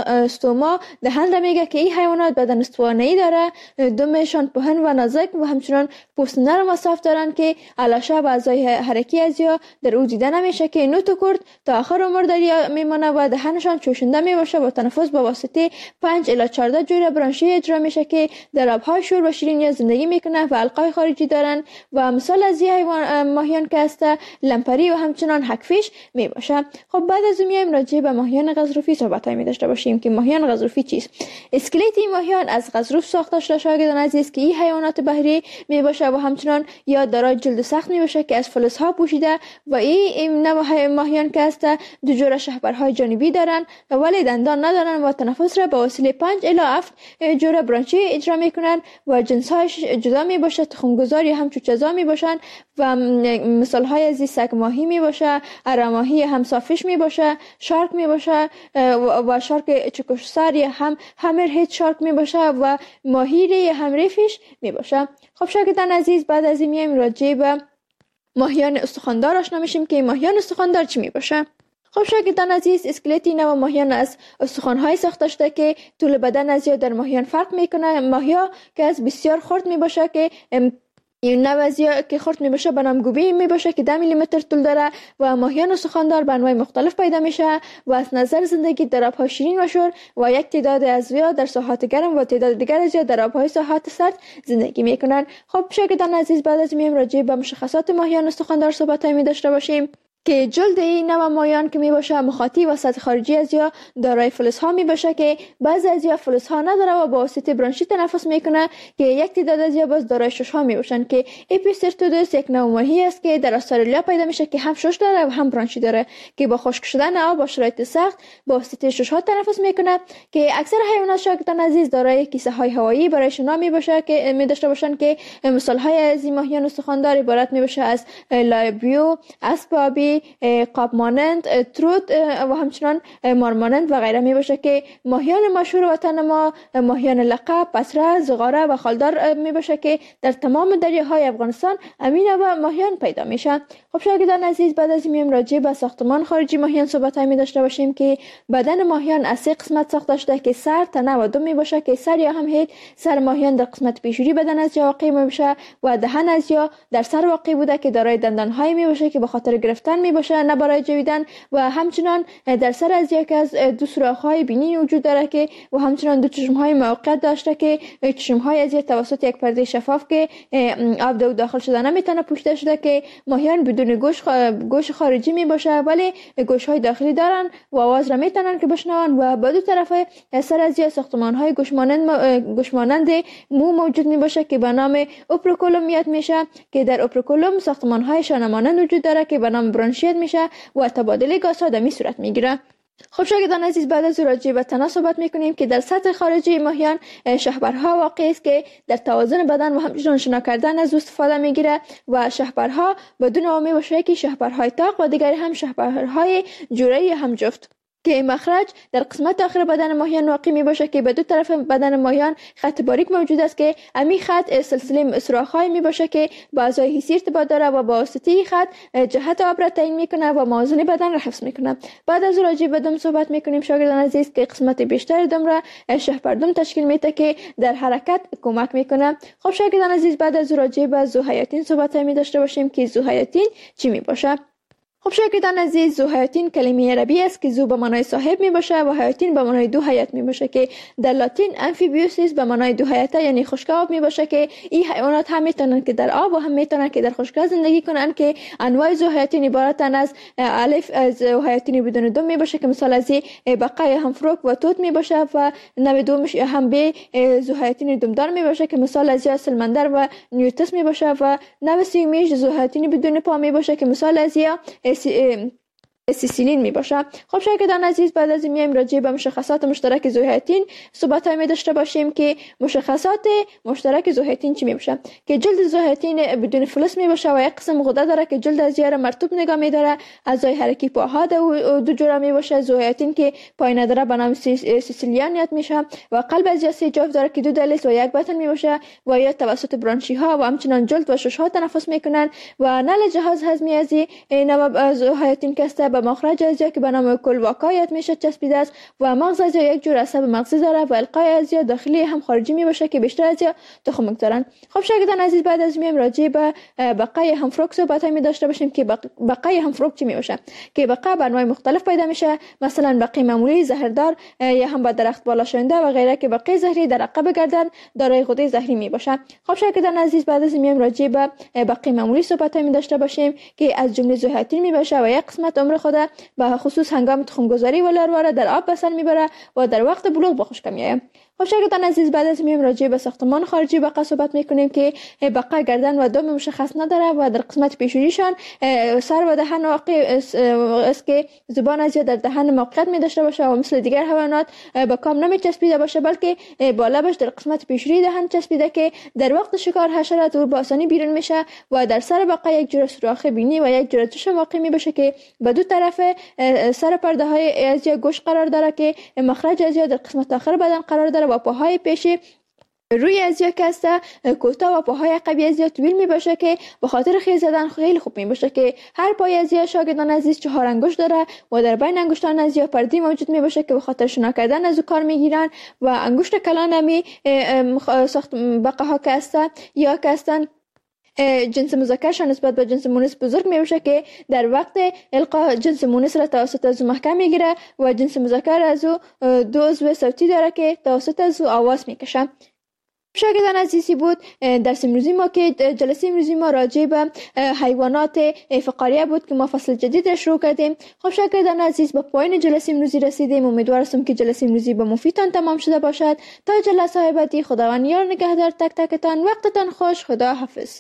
ستوما دهن را میگه که این حیوانات بدن استوانه‌ای داره، دمشان پهن و نازک و همچنان پوست نرم و صاف دارن که الاشه و اعضای حرکی از یا در او دیده نمیشه که نوتوکورد تا آخر عمر در میمونه و دهنشان چوشنده میباشه و تنفس با واسطه 5 الی 14 جوره برانشی اجرا میشه که در آبهای شور و شیرین زندگی میکنه و حلقای خارجی دارن و مثال از این حیوان ماهیان که است لمپری و همچنان حکفیش می باشه. خب بعد از اون میایم راجع به ماهیان غضروفی صحبت می داشته باشیم که ماهیان غضروفی چیست. اسکلت این ماهیان از غضروف ساخته شده شاگردان عزیز که این حیوانات بحری می باشه و همچنان یا دارای جلد سخت می باشه که از فلز ها پوشیده و این نوع ماهیان که است 2 جوره شهپرهای جانبی دارن ولی دندان ندارن و تنفس را با وسیله 5 الی 7 جوره برانشی اجرا میکنن و جنس هایش جدا می باشه، تخم گذار یا هم چوچه‌زا می باشن و مثال های از سگ ماهی می باشه، اره ماهی هم صافش می باشه، شارک می باشه و شارک چکشسر یا هم همرهد شارک می باشه و ماهی ری هم ریفش می باشه. خب شاگردان عزیز، بعد از این میایم راجع به ماهیان استخواندار آشنا میشیم که ماهیان استخواندار چی می باشه. خب شاگردان عزیز، اسکلتی نوع ماهیان از استخوان‌های ساخته شده که طول بدن از یا در ماهیان فرق میکنه. ماهیا که از بسیار خرد می باشه که این نوازی که خرد می باشه به نام گوبی می باشه که 10 میلیمتر طول داره و ماهیان استخواندار به انواع مختلف پیدا میشه و از نظر زندگی در آبهای شیرین و شور و یک تعداد از ویا در ساحات گرم و تعداد دیگر از در آبهای ساحات سرد زندگی میکنن. خب شاگردان عزیز، بعد از میایم راجع به مشخصات ماهیان استخواندار صحبت می داشته باشیم که جلد این نوع ماهیان که می باشه مخاطی و سطح خارجی از یا دارای فلز ها می باشه که بعضی از یا فلز ها نداره و با واسطه برانشی تنفس میکنه که یک تعداد از یا باز دارای شش ها می باشن که اپیسرتودوس یک نوع ماهی است که در استرالیا پیدا میشه که هم شش داره و هم برانشی داره که با خشک شدن آب با شرایط سخت با واسطه شش ها تنفس میکنه که اکثر حیوانات شاگردان عزیز دارای کیسه های هوایی برای شنا می باشه که می داشته باشن که مثال های از این ماهیان استخوان‌دار عبارت می باشه از لایبیو، اسبابی، قاب مانند، تروت و همچنان مار مانند و غیره می باشه که ماهیان مشهور وطن ما ماهیان لقب، پسره، زغاره و خالدار می باشه که در تمام دریاهای افغانستان امین و ماهیان پیدا میشن. خب شاگردان عزیز بعد از این راجع به ساختمان خارجی ماهیان صحبت می داشته باشیم که بدن ماهیان از سه قسمت ساخته شده که سر، تنه و دم می باشه که سر یا هم هیت سر ماهیان در قسمت پیشوری بدن از یا واقع می باشه و دهن از یا در سر واقع بوده که دارای دندان های می باشه که به خاطر گرفتن می باشه نه برای جویدن و همچنان در سر از یک از دو سوراخ های بینی وجود داره که و همچنان دو چشم های موقت داشته که چشم های از یک توسط یک پرده شفاف که آب داخل شده نمیتونه پوشیده شده که ماهیان بدون گوش خارجی می باشه ولی گوش های داخلی دارن و آواز را میتونن که بشنون و به دو طرف سر از یک ساختمان های گوشمانند مو موجود می باشه که به نام اوپروکولوم میاد میشه که در اوپروکولوم ساختمان های شانه مانند وجود داره که به نام برانشیت میشه و تبادل گازها در می صورت میگیره. خب شاگردان عزیز بعد از راجع به تنه صحبت میکنیم که در سطح خارجی ماهیان شهبرها واقع است که در توازن بدن و همچنان شنا کردن از استفاده میگیره و شهبرها بدون عامی باشه که شهبرهای تاق و دیگری هم شهبرهای جوره هم جفت که مخرج در قسمت آخر بدن ماهیان واقع می باشه که به دو طرف بدن ماهیان خط باریک موجود است که امی خط سلسله سوراخ‌های می باشه که با اعضای حسی ارتباط داره و با واسطه خط جهت آب را تعیین میکنه و موازنه بدن را حفظ میکنه. بعد از راجع به دم صحبت میکنیم شاگردان عزیز که قسمت بیشتر دم را شهپردم تشکیل میده که در حرکت کمک میکنه. خب شاگردان عزیز بعد از راجع به ذوحیاتین صحبت می داشته باشیم که ذوحیاتین چی می باشه. خب شاگردان عزیز ذوحیاتین کلمه عربی است که ذو به معنای صاحب می باشه و حیاتین به معنای دو حیات می باشه که در لاتین امفیبیوسیس به معنای دو حیاته یعنی خشک آب می باشه که این حیوانات هم میتونن که در آب و هم میتونن که در خشک زندگی کنن که انواع ذوحیاتین عبارتن از الف ذوحیاتین بدون دم می باشه که مثال از بقای همفروک و توت می باشه و نوع دومش هم به ذوحیاتین دمدار می باشه که مثال از سلمندر و نیوتس می باشه و نوع سومیش ذوحیاتین بدون پا می باشه که مثال از سیسیلین می باشه. خب شاگردان عزیز بعد از میایم راجع به مشخصات مشترک ذوحیاتین صحبت می داشته باشیم که مشخصات مشترک ذوحیاتین چی می باشه که جلد ذوحیاتین بدون فلز می باشه و یک قسم غده داره که جلد از یاره مرطوب نگاه می داره اعضای حرکی پاها دو جوره می باشه. ذوحیاتین که پای نداره به نام سیسیلیان یاد میشه و قلب از سه جفت داره که دو دلیس و یک بطن می باشه و یا توسط برانشی ها و همچنان جلد و شش ها تنفس میکنن و نل جهاز هضمی از نوع ذوحیاتین که به مخرج از که به نام کلواکایت میشه چسبیده است و مغز از یک جور عصب مغزی داره و القای از داخلی هم خارجی می باشه که بیشتر از تخم دارن. خب شاگردان عزیز بعد از میایم راجع به بقای همفروک صحبت می داشته باشیم که بقای همفروک چی می باشه که بقا به انواع مختلف پیدا میشه مثلا بقای معمولی زهردار یا هم با درخت بالا شونده و غیره که بقای زهری در عقب گردن دارای غده زهری می باشه. خب شاگردان عزیز بعد از میایم راجع به بقای معمولی صحبت می داشته باشیم که از جمله ذوحیاتین می باشه و یک قسمت عمر خود به خصوص هنگام تخمگذاری و لارواره در آب به سر میبره و در وقت بلوغ به خشک میآید. خب شاگردان عزیز بعد از میایم راجع به ساختمان خارجی بقا صحبت میکنیم که بقا گردن و دم مشخص نداره و در قسمت پیشونیشان سر و دهن واقع است که زبان از در دهن موقعیت می داشته باشه و مثل دیگر حیوانات به کام نمی چسبیده باشه بلکه با لبش در قسمت پیشونی دهن چسبیده که در وقت شکار حشرات او با آسانی بیرون میشه و در سر بقا یک جور سوراخ بینی و یک جور چشم واقع می باشه که به دو طرف سر پرده های از گوش قرار داره که مخرج از در قسمت آخر بدن قرار داره و پاهای پیشی روی ازیا کسته کوتاه و پاهای عقبی ازیا طویل می باشه که به خاطر خیز زدن خیلی خوب می باشه که هر پای ازیا شاگردان عزیز 4 انگشت داره و در بین انگشتان ازیا پردی موجود می باشه که به خاطر شنا کردن از او کار می گیرن و انگشت کلان همی ساخت بقاها کسته یا کستن جنس مذکرشان نسبت به جنس مونس بزرگ می باشه که در وقت القا جنس مونس را توسط از او محکم می گیره و جنس مذکر از او 2 عضو صوتی داره که توسط از او آواز می کشه. شاگردان عزیزی بود درس امروزی ما که جلسه امروزی ما راجع به حیوانات فقاریه بود که ما فصل جدید را شروع کردیم. خب شاگردان عزیز به پایان جلسه امروزی رسیدیم. امیدوار هستم که جلسه امروزی به مفیدتان تمام شده باشد. تا جلسه های بعدی خداوند یار نگهدار تک تکتان. وقتتان خوش. خدا حافظ.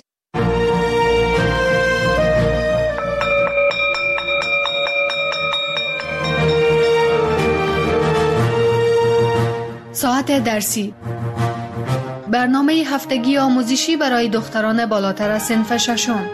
ساعت درسی، برنامه هفتگی آموزشی برای دختران بالاتر از صنف ششم.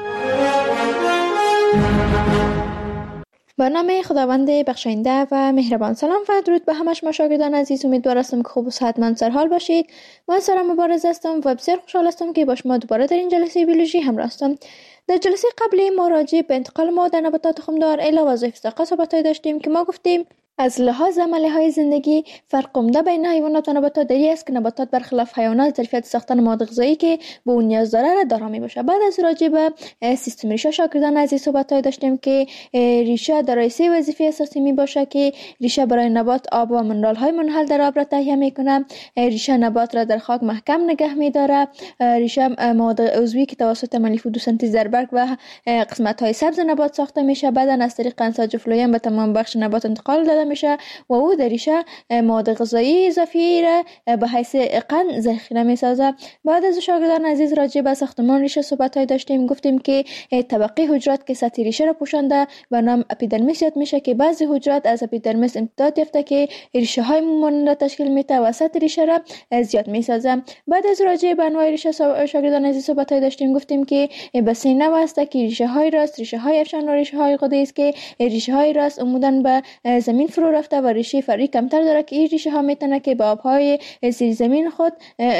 برنامه خداوند بخشاینده و مهربان. سلام و درود به همه شما شاگردان عزیز. امیدوار هستم که خوب و صحتمند سرحال باشید. من سارا مبارز هستم و بسیار خوشحال هستم که با شما دوباره در این جلسه بیولوژی همراه هستم. در جلسه قبلی ما راجع به انتقال مواد در نباتات تخمدار الی وظایف ساقه صحبت داشتیم که ما گفتیم از لحاظ عمله‌های زندگی فرق عمده بین حیوانات و نباتات در این است که نباتات برخلاف حیوانات ظرفیت ساختن مواد غذایی که به اون نیاز داره را دارا میباشه. بعد از راجع به سیستم ریشه شاگردان عزیز صحبت داشتیم که ریشه دارای 3 وظیفه اساسی میباشه که ریشه برای نبات آب و منرال های منحل در آب را تهیه میکنه، ریشه نبات را در خاک محکم نگه میداره، ریشه مواد عضوی که توسط عملی فتوسنتز در برگ و قسمت های سبز نبات ساخته میشه بعد از طریق انساج فلویم به تمام بخش نبات انتقال داده میشه و او در ریشه مواد غذایی اضافی را به حیث قند ذخیره میسازه. بعد از شاگردان عزیز راجع به ساختمان ریشه صحبت داشتیم. گفتیم که طبقه حجرات که سطح ریشه را پوشانده به نام اپیدرمیس یاد میشه که بعضی حجرات از اپیدرمیس امتداد یافته که ریشه های مانند را تشکیل میده و سطح ریشه را زیاد میسازه. بعد از راجع به انواع ریشه شاگردان عزیز صحبت داشتیم. گفتیم که به 3 نوع است که ریشه های راست، ریشه های افشان و ریشه های غده‌ای است که ریشه های راست عموداً به زمین فرو رفته و ریشه فرعی کمتر داره که این ریشه ها میتونه که به آبهای زیر زمین خود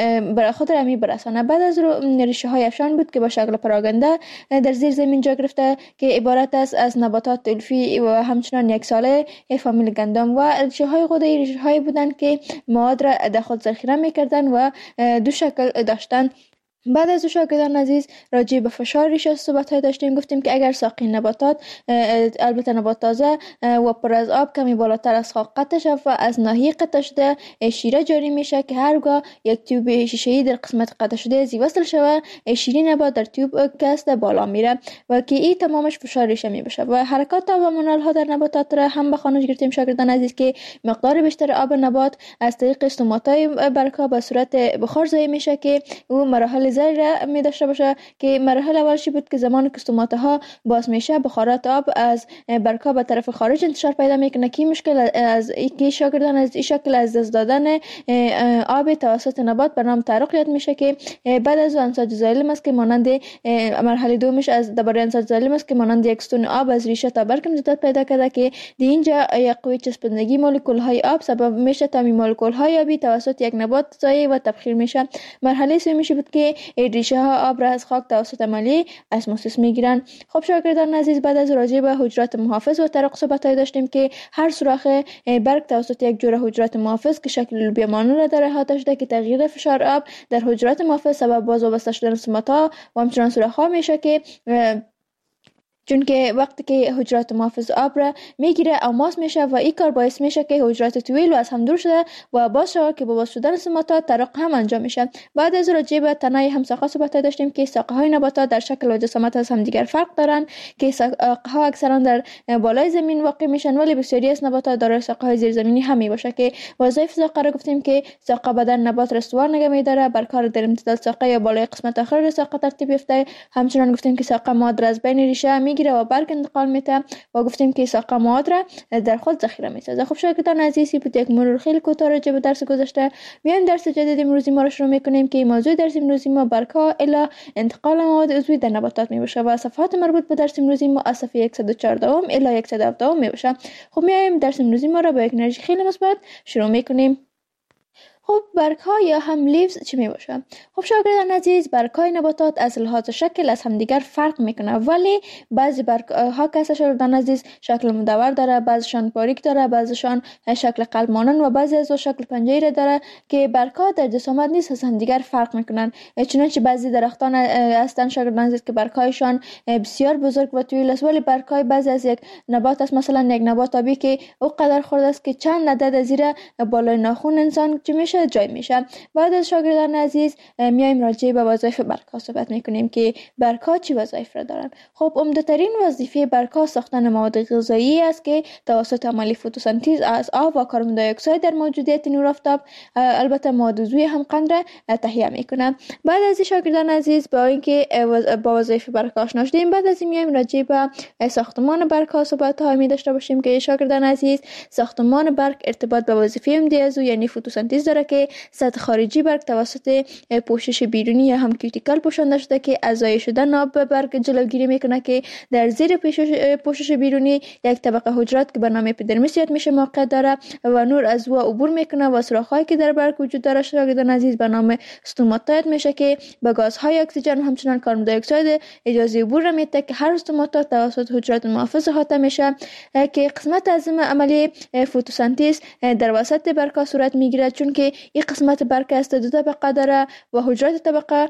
را برسانه. بعد از ریشه های افشان بود که با شکل پراگنده در زیر زمین جا گرفته که عبارت است از نباتات علفی و همچنان یک ساله فامیل گندم و ریشه های غده‌ای ریشه هایی بودند که مواد را در خود ذخیره میکردن و 2 شکل داشتند. بعد از شاگردان عزیز راجع به فشار ریشه صحبت داشتیم. گفتیم که اگر ساقه نباتات البته نبات تازه و پر از آب کمی بالاتر از خاک قطع شود و از ناحیه قطع شده شیره جاری میشه که هرگاه یک تیوب شیشه‌ای در قسمت قطع شده زی وصل شود شیره نبات در تیوب کست بالا میره و که این تمامش فشار ریشه میبشه و حرکات آب و منرال ها در نباتات را هم به خانش گرفتیم شاگردان عزیز که مقدار بیشتر آب نبات از طریق استوماتای برگ‌ها به صورت بخار ضایع میشه که او مراحل زیر می داشته باشه که مرحله اولش بود که زمان که استوماته ها باز میشه بخارات آب از برگ‌ها به طرف خارج انتشار پیدا میکنه که مشکل از اینکه شاگردان از این شکل از دست دادن آب توسط نبات به نام تعرق یاد میشه که بعد از انساج زایلم است که مانند مرحله دومش از درباره انساج زایلم است که مانند یک ستون آب از ریشه تا برگ امتداد پیدا کرده که در اینجا یک قوه چسبندگی مولکول های آب سبب میشه تا می مولکول های آبی توسط یک نبات ضایع و تبخیر میشه. مرحله سومیش بود که ریشه ها آب را از خاک توسط عملی اسموسیس میگیرن. خب شاگردان عزیز بعد از راجع به حجرات محافظ و طرق صحبت داشتیم که هر سوراخ برگ توسط یک جوره حجرات محافظ که شکل لوبیا مانند را در احاطه داشته که تغییر فشار آب در حجرات محافظ سبب باز و بسته شدن استوماتا و همچنان سوراخ ها میشه که چون که وقتی که حجرات محافظ آب را میگیره او ماس میشه و این کار باعث میشه که حجرات طویل و از هم دور شده و باز شود که با باز شدن استوماتا طرق هم انجام میشه. بعد از راجع به تنه همساقه صحبت داشتیم که ساقه های نباتات در شکل و جسامت از هم دیگر فرق دارن که ساقه ها اکثرا در بالای زمین واقع میشن ولی بسیاری از نباتات دارای ساقه های زیر زمینی هم میباشه که وظایف ساقه را گفتیم که ساقه بدن نبات را استوار نگه میداره برکار در امتداد ساقه یا بالای قسمت آخر ساقه ترتیب یافته. همچنان گفتیم که ساقه مواد را از بین ریشه میگیره و برگ انتقال میده و گفتیم که ساقه مواد را در خود ذخیره میسازه. خب شاگردان عزیزی بود یک مرور خیلی کوتاه راجع به درس گذشته. میایم درس جدید امروزی ما را شروع میکنیم که موضوع درس امروزی ما برگ‌ها الی انتقال مواد عضوی در نباتات میباشه و صفحات مربوط به درس امروزی ما از صفحه 114 الی 117 میباشه. خب میایم درس امروزی ما را با یک انرژی خیلی مثبت شروع میکنیم. خب برگ‌ها یا هم لیوز چی میباشه؟ خب شاگردان عزیز برگ‌های نباتات از لحاظ شکل از همدیگر فرق میکنه ولی بعضی برگ‌ها که شاگردان عزیز شکل مدور داره، بعضیشان باریک داره، بعضیشان شکل قلب مانند و بعضی از شکل پنجره داره که برگ‌ها در جسامت نیز از همدیگر فرق میکنن. چنانچه بعضی درختان هستن شاگردان عزیز که برگ‌هایشان بسیار بزرگ و طویل است ولی برگ‌های بعضی از یک نبات است مثلا یک نبات آبی که او قدر خرد است که چند عدد از زیر بالای ناخن انسان چه میشه جای میشه. بعد از شاگردان عزیز میایم راجع به وظایف برگ‌ها صحبت میکنیم که برگ‌ها چی وظایف را دارن. خب عمده‌ترین وظیفه برگ‌ها ساختن مواد غذایی است که توسط عمل فتوسنتز از آب و کربن دی اکساید در موجودیت نور آفتاب البته مواد عضوی هم قند را تهیه میکنه. بعد از شاگردان عزیز با اینکه با وظایف برگ‌ها آشنا شدیم، بعد از این میایم راجع به ساختمان برگ‌ها صحبت ها می داشته باشیم که شاگردان عزیز ساختمان برگ ارتباط به وظیفه عمده از او یعنی فتوسنتز داره که سطح خارجی برگ توسط پوشش بیرونی یا هم کیوتیکل پوشانده شده که از ضایع شدن آب به برگ جلوگیری میکنه که در زیر پوشش بیرونی یک طبقه حجرات که به نام اپیدرمیس یاد میشه موقع داره و نور از او عبور میکنه و سوراخ‌هایی که در برگ وجود داره شاگردان عزیز به نام استوماتا یاد میشه که به گازهای اکسیژن و همچنان کربن دی اکساید اجازه عبور را میده که هر استوماتا توسط حجرات محافظ احاطه میشه که قسمت از عملی فتوسنتز در وسط برگ صورت میگیره، چون که این قسمت برگ است دو طبقه داره و حجرات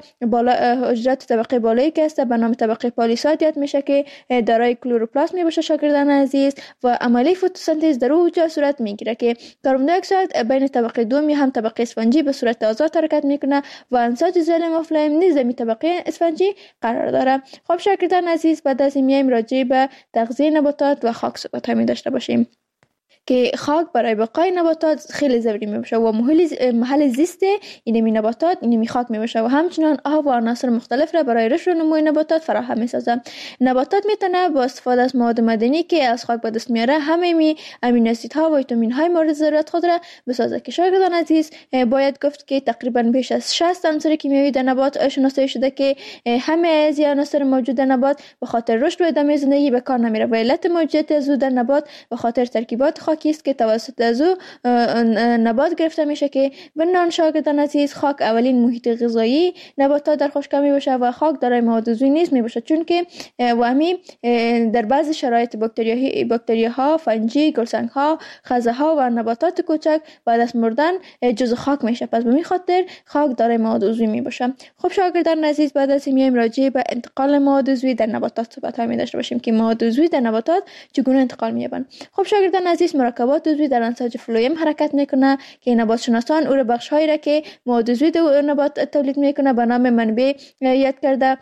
طبقه بالایی که است به نام طبقه پالیساد یاد میشه که دارای کلروپلاست میباشه شاگردان عزیز و عملی فتوسنتز در اونجا صورت میگیره که کربن دی اکساید بین طبقه دومی هم طبقه اسفنجی به صورت آزاد حرکت میکنه و انساج ظلم و فلایم نیز در طبقه اسفنجی قرار داره. خب شاگردان عزیز بعد از این میایم راجع به تغذیه نباتات و خاک صحبت می داشته باشیم که خاک برای بقای نباتات خیلی ضروری میباشه و محل زیست اینمی نباتات اینمی خاک میباشه و همچنان آب و عناصر مختلف را برای رشد و نمو نباتات فراهم میسازه. نباتات میتونه با استفاده از مواد معدنی که از خاک به دست میاره همه امینو اسیدها و ویتامین های مورد ضرورت خود را بسازه که شاگردان عزیز باید گفت که تقریبا بیش از 60 عنصر کیمیایی در نبات شناسایی شده که همه از این عناصر موجود در نبات به خاطر رشد و ادامه زندگی به کار نمیره و علت موجودیت از در نبات به خاطر ترکیبات خاکی است که توسط از او نبات گرفته میشه که بنان شاگردان عزیز خاک اولین محیط غذایی نباتات در خشکی میباشه و خاک دارای مواد عضوی نیست میباشه، چون که وامی در بعض شرایط باکتریاها، فنجی، گلسنگ‌ها، خزه‌ها و نباتات کوچک بعد از مردن جزء خاک میشه. پس به این خاطر خاک دارای مواد عضوی میباشه. خب شاگردان عزیز بعد از این میایم راجع به انتقال مواد عضوی در نباتات صحبت می داشته باشیم که مواد عضوی در نباتات چگونه انتقال می‌یابند. خب شاگردان عزیز مرکبات عضوی در انساج فلویم حرکت میکنه که نبات شناسان او را بخش‌هایی را که مواد عضوی در نبات تولید میکنه به نام منبع یاد کرده.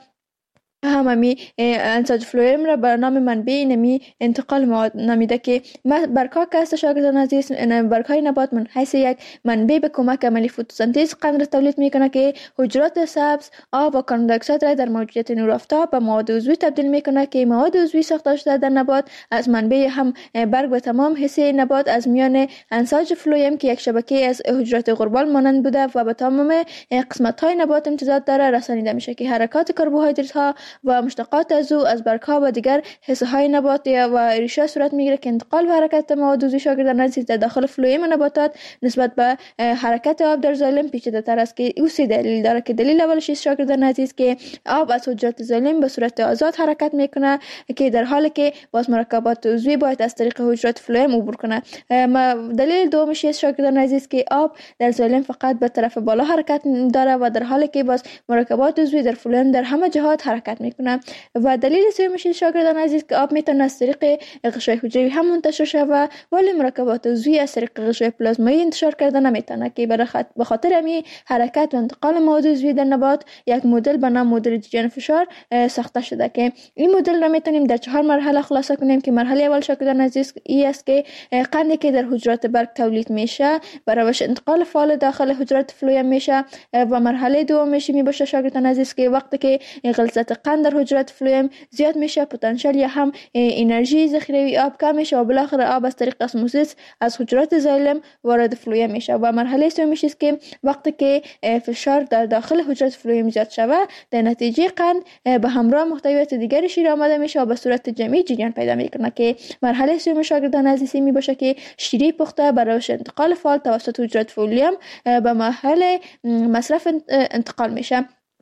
هممی انساج فلویم را بر نام منبع نمی انتقال مواد نامیده که برگ‌ها که است شاگردان عزیز برگ‌های نبات من حیث یک منبع به کمک عملی فتوسنتز قند را تولید میکنه که حجرات سبز آب و کربن دی اکساید را در موجودیت نور آفتاب به مواد عضوی تبدیل میکنه که مواد عضوی ساخته شده در نبات از منبع هم برگ به تمام حصه نبات از میان انساج فلویم که یک شبکه از حجرات غربال مانند بوده و به تمام قسمت‌های نبات امتداد داره رسانیده میشه که حرکات کربوهیدرات ها و مشتقات از او از برگ‌ها و دیگر حصه‌های نبات و ریشه صورت میگیره که انتقال و حرکت مواد عضوی شاگردان عزیز در داخل فلویم نباتات نسبت به حرکت آب در ظالم پیچیده‌تر است که او سه دلیل داره که دلیل اولش است شاگردان عزیز که آب از حجرات ظالم به صورت آزاد حرکت میکنه که در حالی که باز مرکبات عضوی باید از طریق حجرات فلویم عبور کنه. دلیل دومش است شاگردان عزیز که آب در ظالم فقط به طرف بالا حرکت داره و در حالی که باز مرکبات عضوی در فلویم در همه جهات حرکت میکنه. و دلیل سومش شاگردان عزیز که آب میتونه از طریق غشای حجروی هم منتشر شود ولی مرکبات عضوی از طریق غشای پلازمایی انتشار کرده نمیتونه که به خاطر همین حرکت و انتقال مواد عضوی در نبات یک مدل به نام مدل دیجن فشار ساخته شده که این مدل را میتونیم در 4 مرحله خلاصه کنیم که مرحله اول شاگردان عزیز این است که قندی که در حجرات برگ تولید میشه بر روش انتقال فعال داخل حجرات فلویم میشه و مرحله دومش می باشه شاگردان عزیز که وقتی که غلظت قند در حجرات فلویم زیاد میشه پتانسیل یا هم انرژی ذخیره آب کم میشه و بالاخره آب از طریق اسموزیس از حجرات ظالم وارد فلویم میشه و مرحله سومش است که وقتی که فشار در داخل حجرات فلویم زیاد شوه در نتیجه قند به همراه محتویات دیگری شیر آماده میشه و به صورت جمعی جریان پیدا میکنه که مرحله سوم شاگردان عزیزی می باشه که شیری پخته برای انتقال فعال توسط حجرات فلویم به محل مصرف انتقال میشه.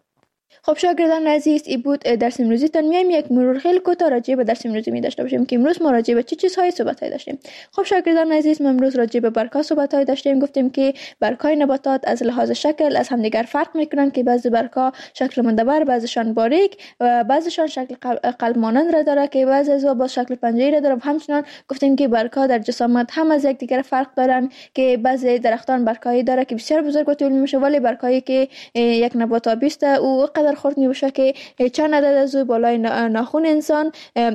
خب شاگردان عزیز، این بود درس امروزی تان. میایم یک مرور خیلی کوتاه راجع به درس امروزی می داشته باشیم که امروز ما راجع به چه چیزهایی صحبت داشتیم. خب شاگردان عزیز، ما امروز راجع به برگ‌ها صحبت داشتیم. گفتیم که برگ‌های نباتات از لحاظ شکل از همدیگر فرق میکنن که بعضی برگ‌ها شکل مندبر، بعضیشان باریک و بعضیشان شکل قلب مانند را داره که بعضی از با شکل پنجه‌ای را داره. و همچنین گفتیم که برگ‌ها در جسامت هم از یکدیگر فرق دارن که بعضی درختان برگ‌هایی داره که بسیار بزرگ و طولانی میشه، ولی برگ‌هایی که یک نبات آبیست او قدر خرد میشه که چند عدد از بالای ناخن انسان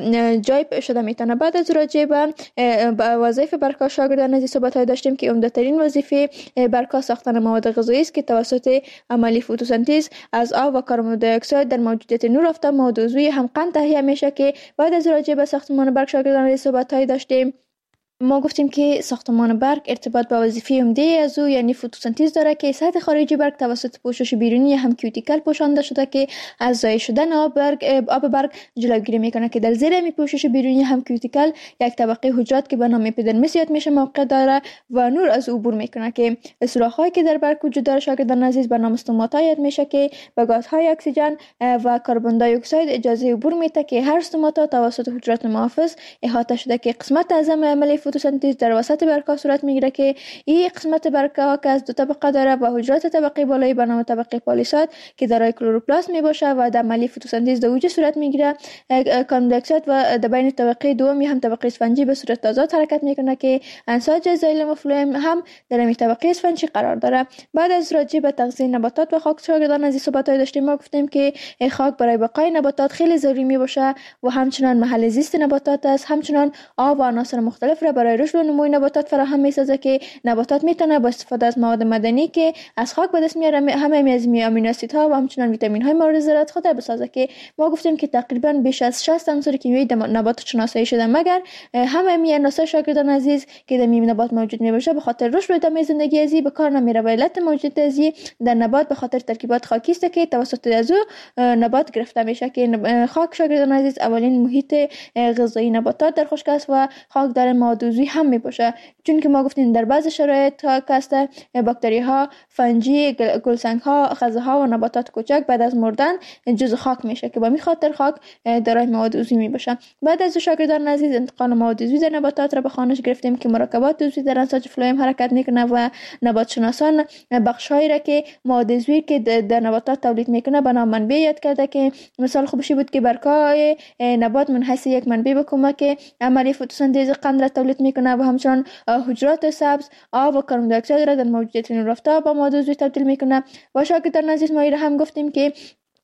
جای شده میتونه. بعد از راجع به وظایف برگ‌ها شاگردان عزیز صحبت داشتیم که عمده‌ترین وظیفه برگ‌ها ساختن مواد غذایی است که توسط عملی فتوسنتز از آب و کربن دی اکساید در موجودیت نور آفتاب مواد عضوی هم قند تهیه میشه. که بعد از راجع به ساختمان برگ شاگردان عزیز صحبت داشتیم. ما گفتیم که ساختمان برگ ارتباط با وظیفه عمده از او یعنی فتوسنتز داره که سطح خارجی برگ توسط پوشش بیرونی هم کیوتیکل پوشانده شده که از ضایع شدن آب برگ جلوگیری میکنه که در زیر می پوشش بیرونی هم کیوتیکل یک طبقه حجرات که به نام اپیدرمیس یاد میشه موقع داره و نور از او عبور میکنه که سوراخ‌هایی که در برگ وجود داره شاگردان عزیز به نام استوماتا یاد میشه که به گازهای اکسیژن و کربن دی اکساید اجازه عبور میده که هر استوماتا توسط حجرات محافظ احاطه شده که قسمت اعظم عملی فتوسنتز در وسط برگ‌ها صورت میگیره که این قسمت برگ‌ها که از دو طبقه داره و حجرات طبقه بالایی به نام طبقه پالیساد که دارای کلروپلاست میباشه و در عملی فتوسنتز در اوج صورت میگیره. کربن دی اکساید و در بین طبقه دومی هم طبقه اسفنجی به صورت آزاد حرکت میکنه که انساج زایلم و فلوئم هم در این طبقه اسفنجی قرار داره. بعد از راجع به تغذیه نباتات و خاک شاگردان عزیز صحبت داشتیم. ما گفتیم که خاک برای بقای نباتات خیلی ضروری میباشه و همچنان محل زیست نباتات است. همچنان آب و عناصر مختلف را برای رشد و نمو نباتات فراهم میسازه که نباتات میتونه با استفاده از مواد معدنی که از خاک به دست میاره همه از امینو اسیدها و همچنان ویتامین های مورد ضرورت خود بسازه که ما گفتیم که تقریبا بیش از 60 عنصر کیمیایی در نبات شناسایی شده، مگر همه می عناصر شاگردان عزیز که در نبات موجود میباشه به خاطر رشد و ادامه زندگی ازی به کار نمیره و علت موجودیت ازی در نبات به خاطر ترکیبات خاکی است که توسط از نبات گرفته میشه که خاک شاگردان عزیز اولین محیط غذایی نباتات در خشک است و خاک در مواد عضوی هم میباشه، چون که ما گفتیم در بعض شرایط کاست باکتری ها، فنجی، گلسنگ ها، خزه ها و نباتات کوچک بعد از مردن جزء خاک میشه که با می خاطر خاک دارای مواد عضوی میباشه. بعد از شاگردان عزیز انتقال مواد عضوی در نباتات را به خوانش گرفتیم که مرکبات عضوی در انساج فلوئم حرکت میکنه و نبات شناسان بخشایی را که مواد عضوی که در نباتات تولید میکنه به نام منبع یاد کرده که مثال خوبشی بود که برگ‌های نبات من حیث یک منبع به کمک عملی فتوسنتز قند را تولید میکنه و همچنان حجرات سبز آب و کربن دی اکساید را در موجودیت نور آفتاب با مواد عضوی تبدیل میکنه. و شاگردان عزیز ما هم گفتیم که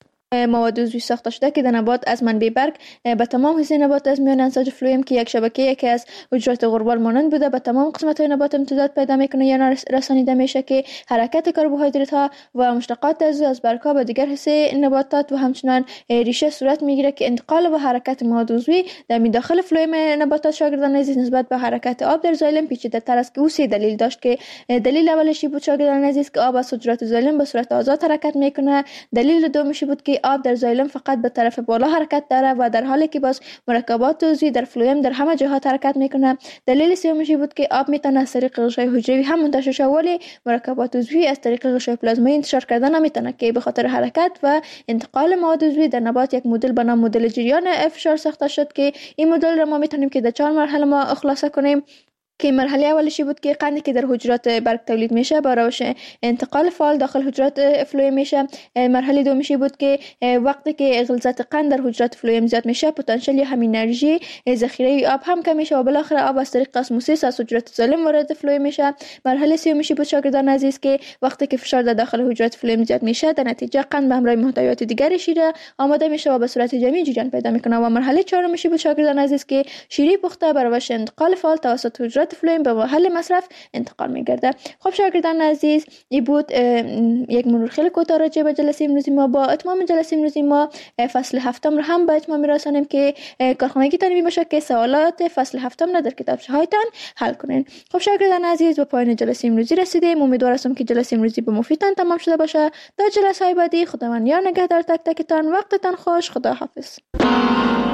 مواد عضوی ساخته شده که در نبات از منبع برگ به تمام حصه نبات از میان انساج فلوئم که یک شبکه که از حجرات غربال مانند بوده به تمام قسمت‌های نبات امتداد پیدا میکنه یا رسانیده میشه که حرکت کربوهیدرات ها و مشتقات از برگ‌ها به دیگر حصه نباتات و همچنان ریشه صورت میگیره که انتقال و حرکت مواد عضوی در داخل فلوئم نباتات شاگردان عزیز نسبت به حرکت آب در زایلم پیچیده‌تر است که او سه دلیل داشت که دلیل اولشی بود شاگردان عزیز که آب از حجرات زایلم به صورت آزاد حرکت میکنه. دلیل دومشی بود که آب در زایلم فقط به طرف بالا حرکت داره و در حالی که باز مرکبات عضوی در فلوئم در همه جهات حرکت میکنه. دلیل سومشی بود که آب میتونه از طریق غشای حجروی هم منتشر شه ولی مرکبات عضوی از طریق غشای پلازمایی انتشار کردن نمیتونه که به خاطر حرکت و انتقال مواد عضوی در نبات یک مدل به نام مدل جریان فشار ساخته شد که این مدل را ما میتونیم که در 4 مرحله ما خلاصه کنیم که مرحله اولشی بود که قندی که در حجرات برگ تولید میشه با روش انتقال فعال داخل حجرات فلوئم میشه. مرحله دومیشی بود که وقتی که غلظت قند در حجرات فلوئم زیاد میشه پتانسیل یا هم انرژی ذخیره آب هم کم میشه و بالاخره آب از طریق اسموسیس از حجرات زایلم وارد فلوئم میشه. مرحله سومیشی بود شاگردان عزیز که وقتی که فشار در داخل حجرات فلوئم زیاد میشه در نتیجه قند به همراه محتویات دیگری شیره آماده میشه و به صورت جمعی جریان پیدا میکنه. و مرحله چهارمیشی بود شاگردان عزیز که شیره پخته بر روش انتقال فعال توسط حجرات فلوئم به محل مصرف انتقال میگرده. خب شاگردان عزیز این بود یک مرور خیلی کوتاه راجع به جلسه امروزی ما. با اتمام جلسه امروزی ما فصل هفتم رو هم به اتمام میرسانیم که کارخانگی تان میباشه که سوالات فصل هفتم را در کتابچه هایتان حل کنین. خب شاگردان عزیز به پایان جلسه امروزی رسیدیم. امیدوار هستم که جلسه امروزی به مفیدتان تمام شده باشه. تا جلسه های بعدی خداوند یار نگهدار تک تکتان. وقتتان خوش. خدا حافظ.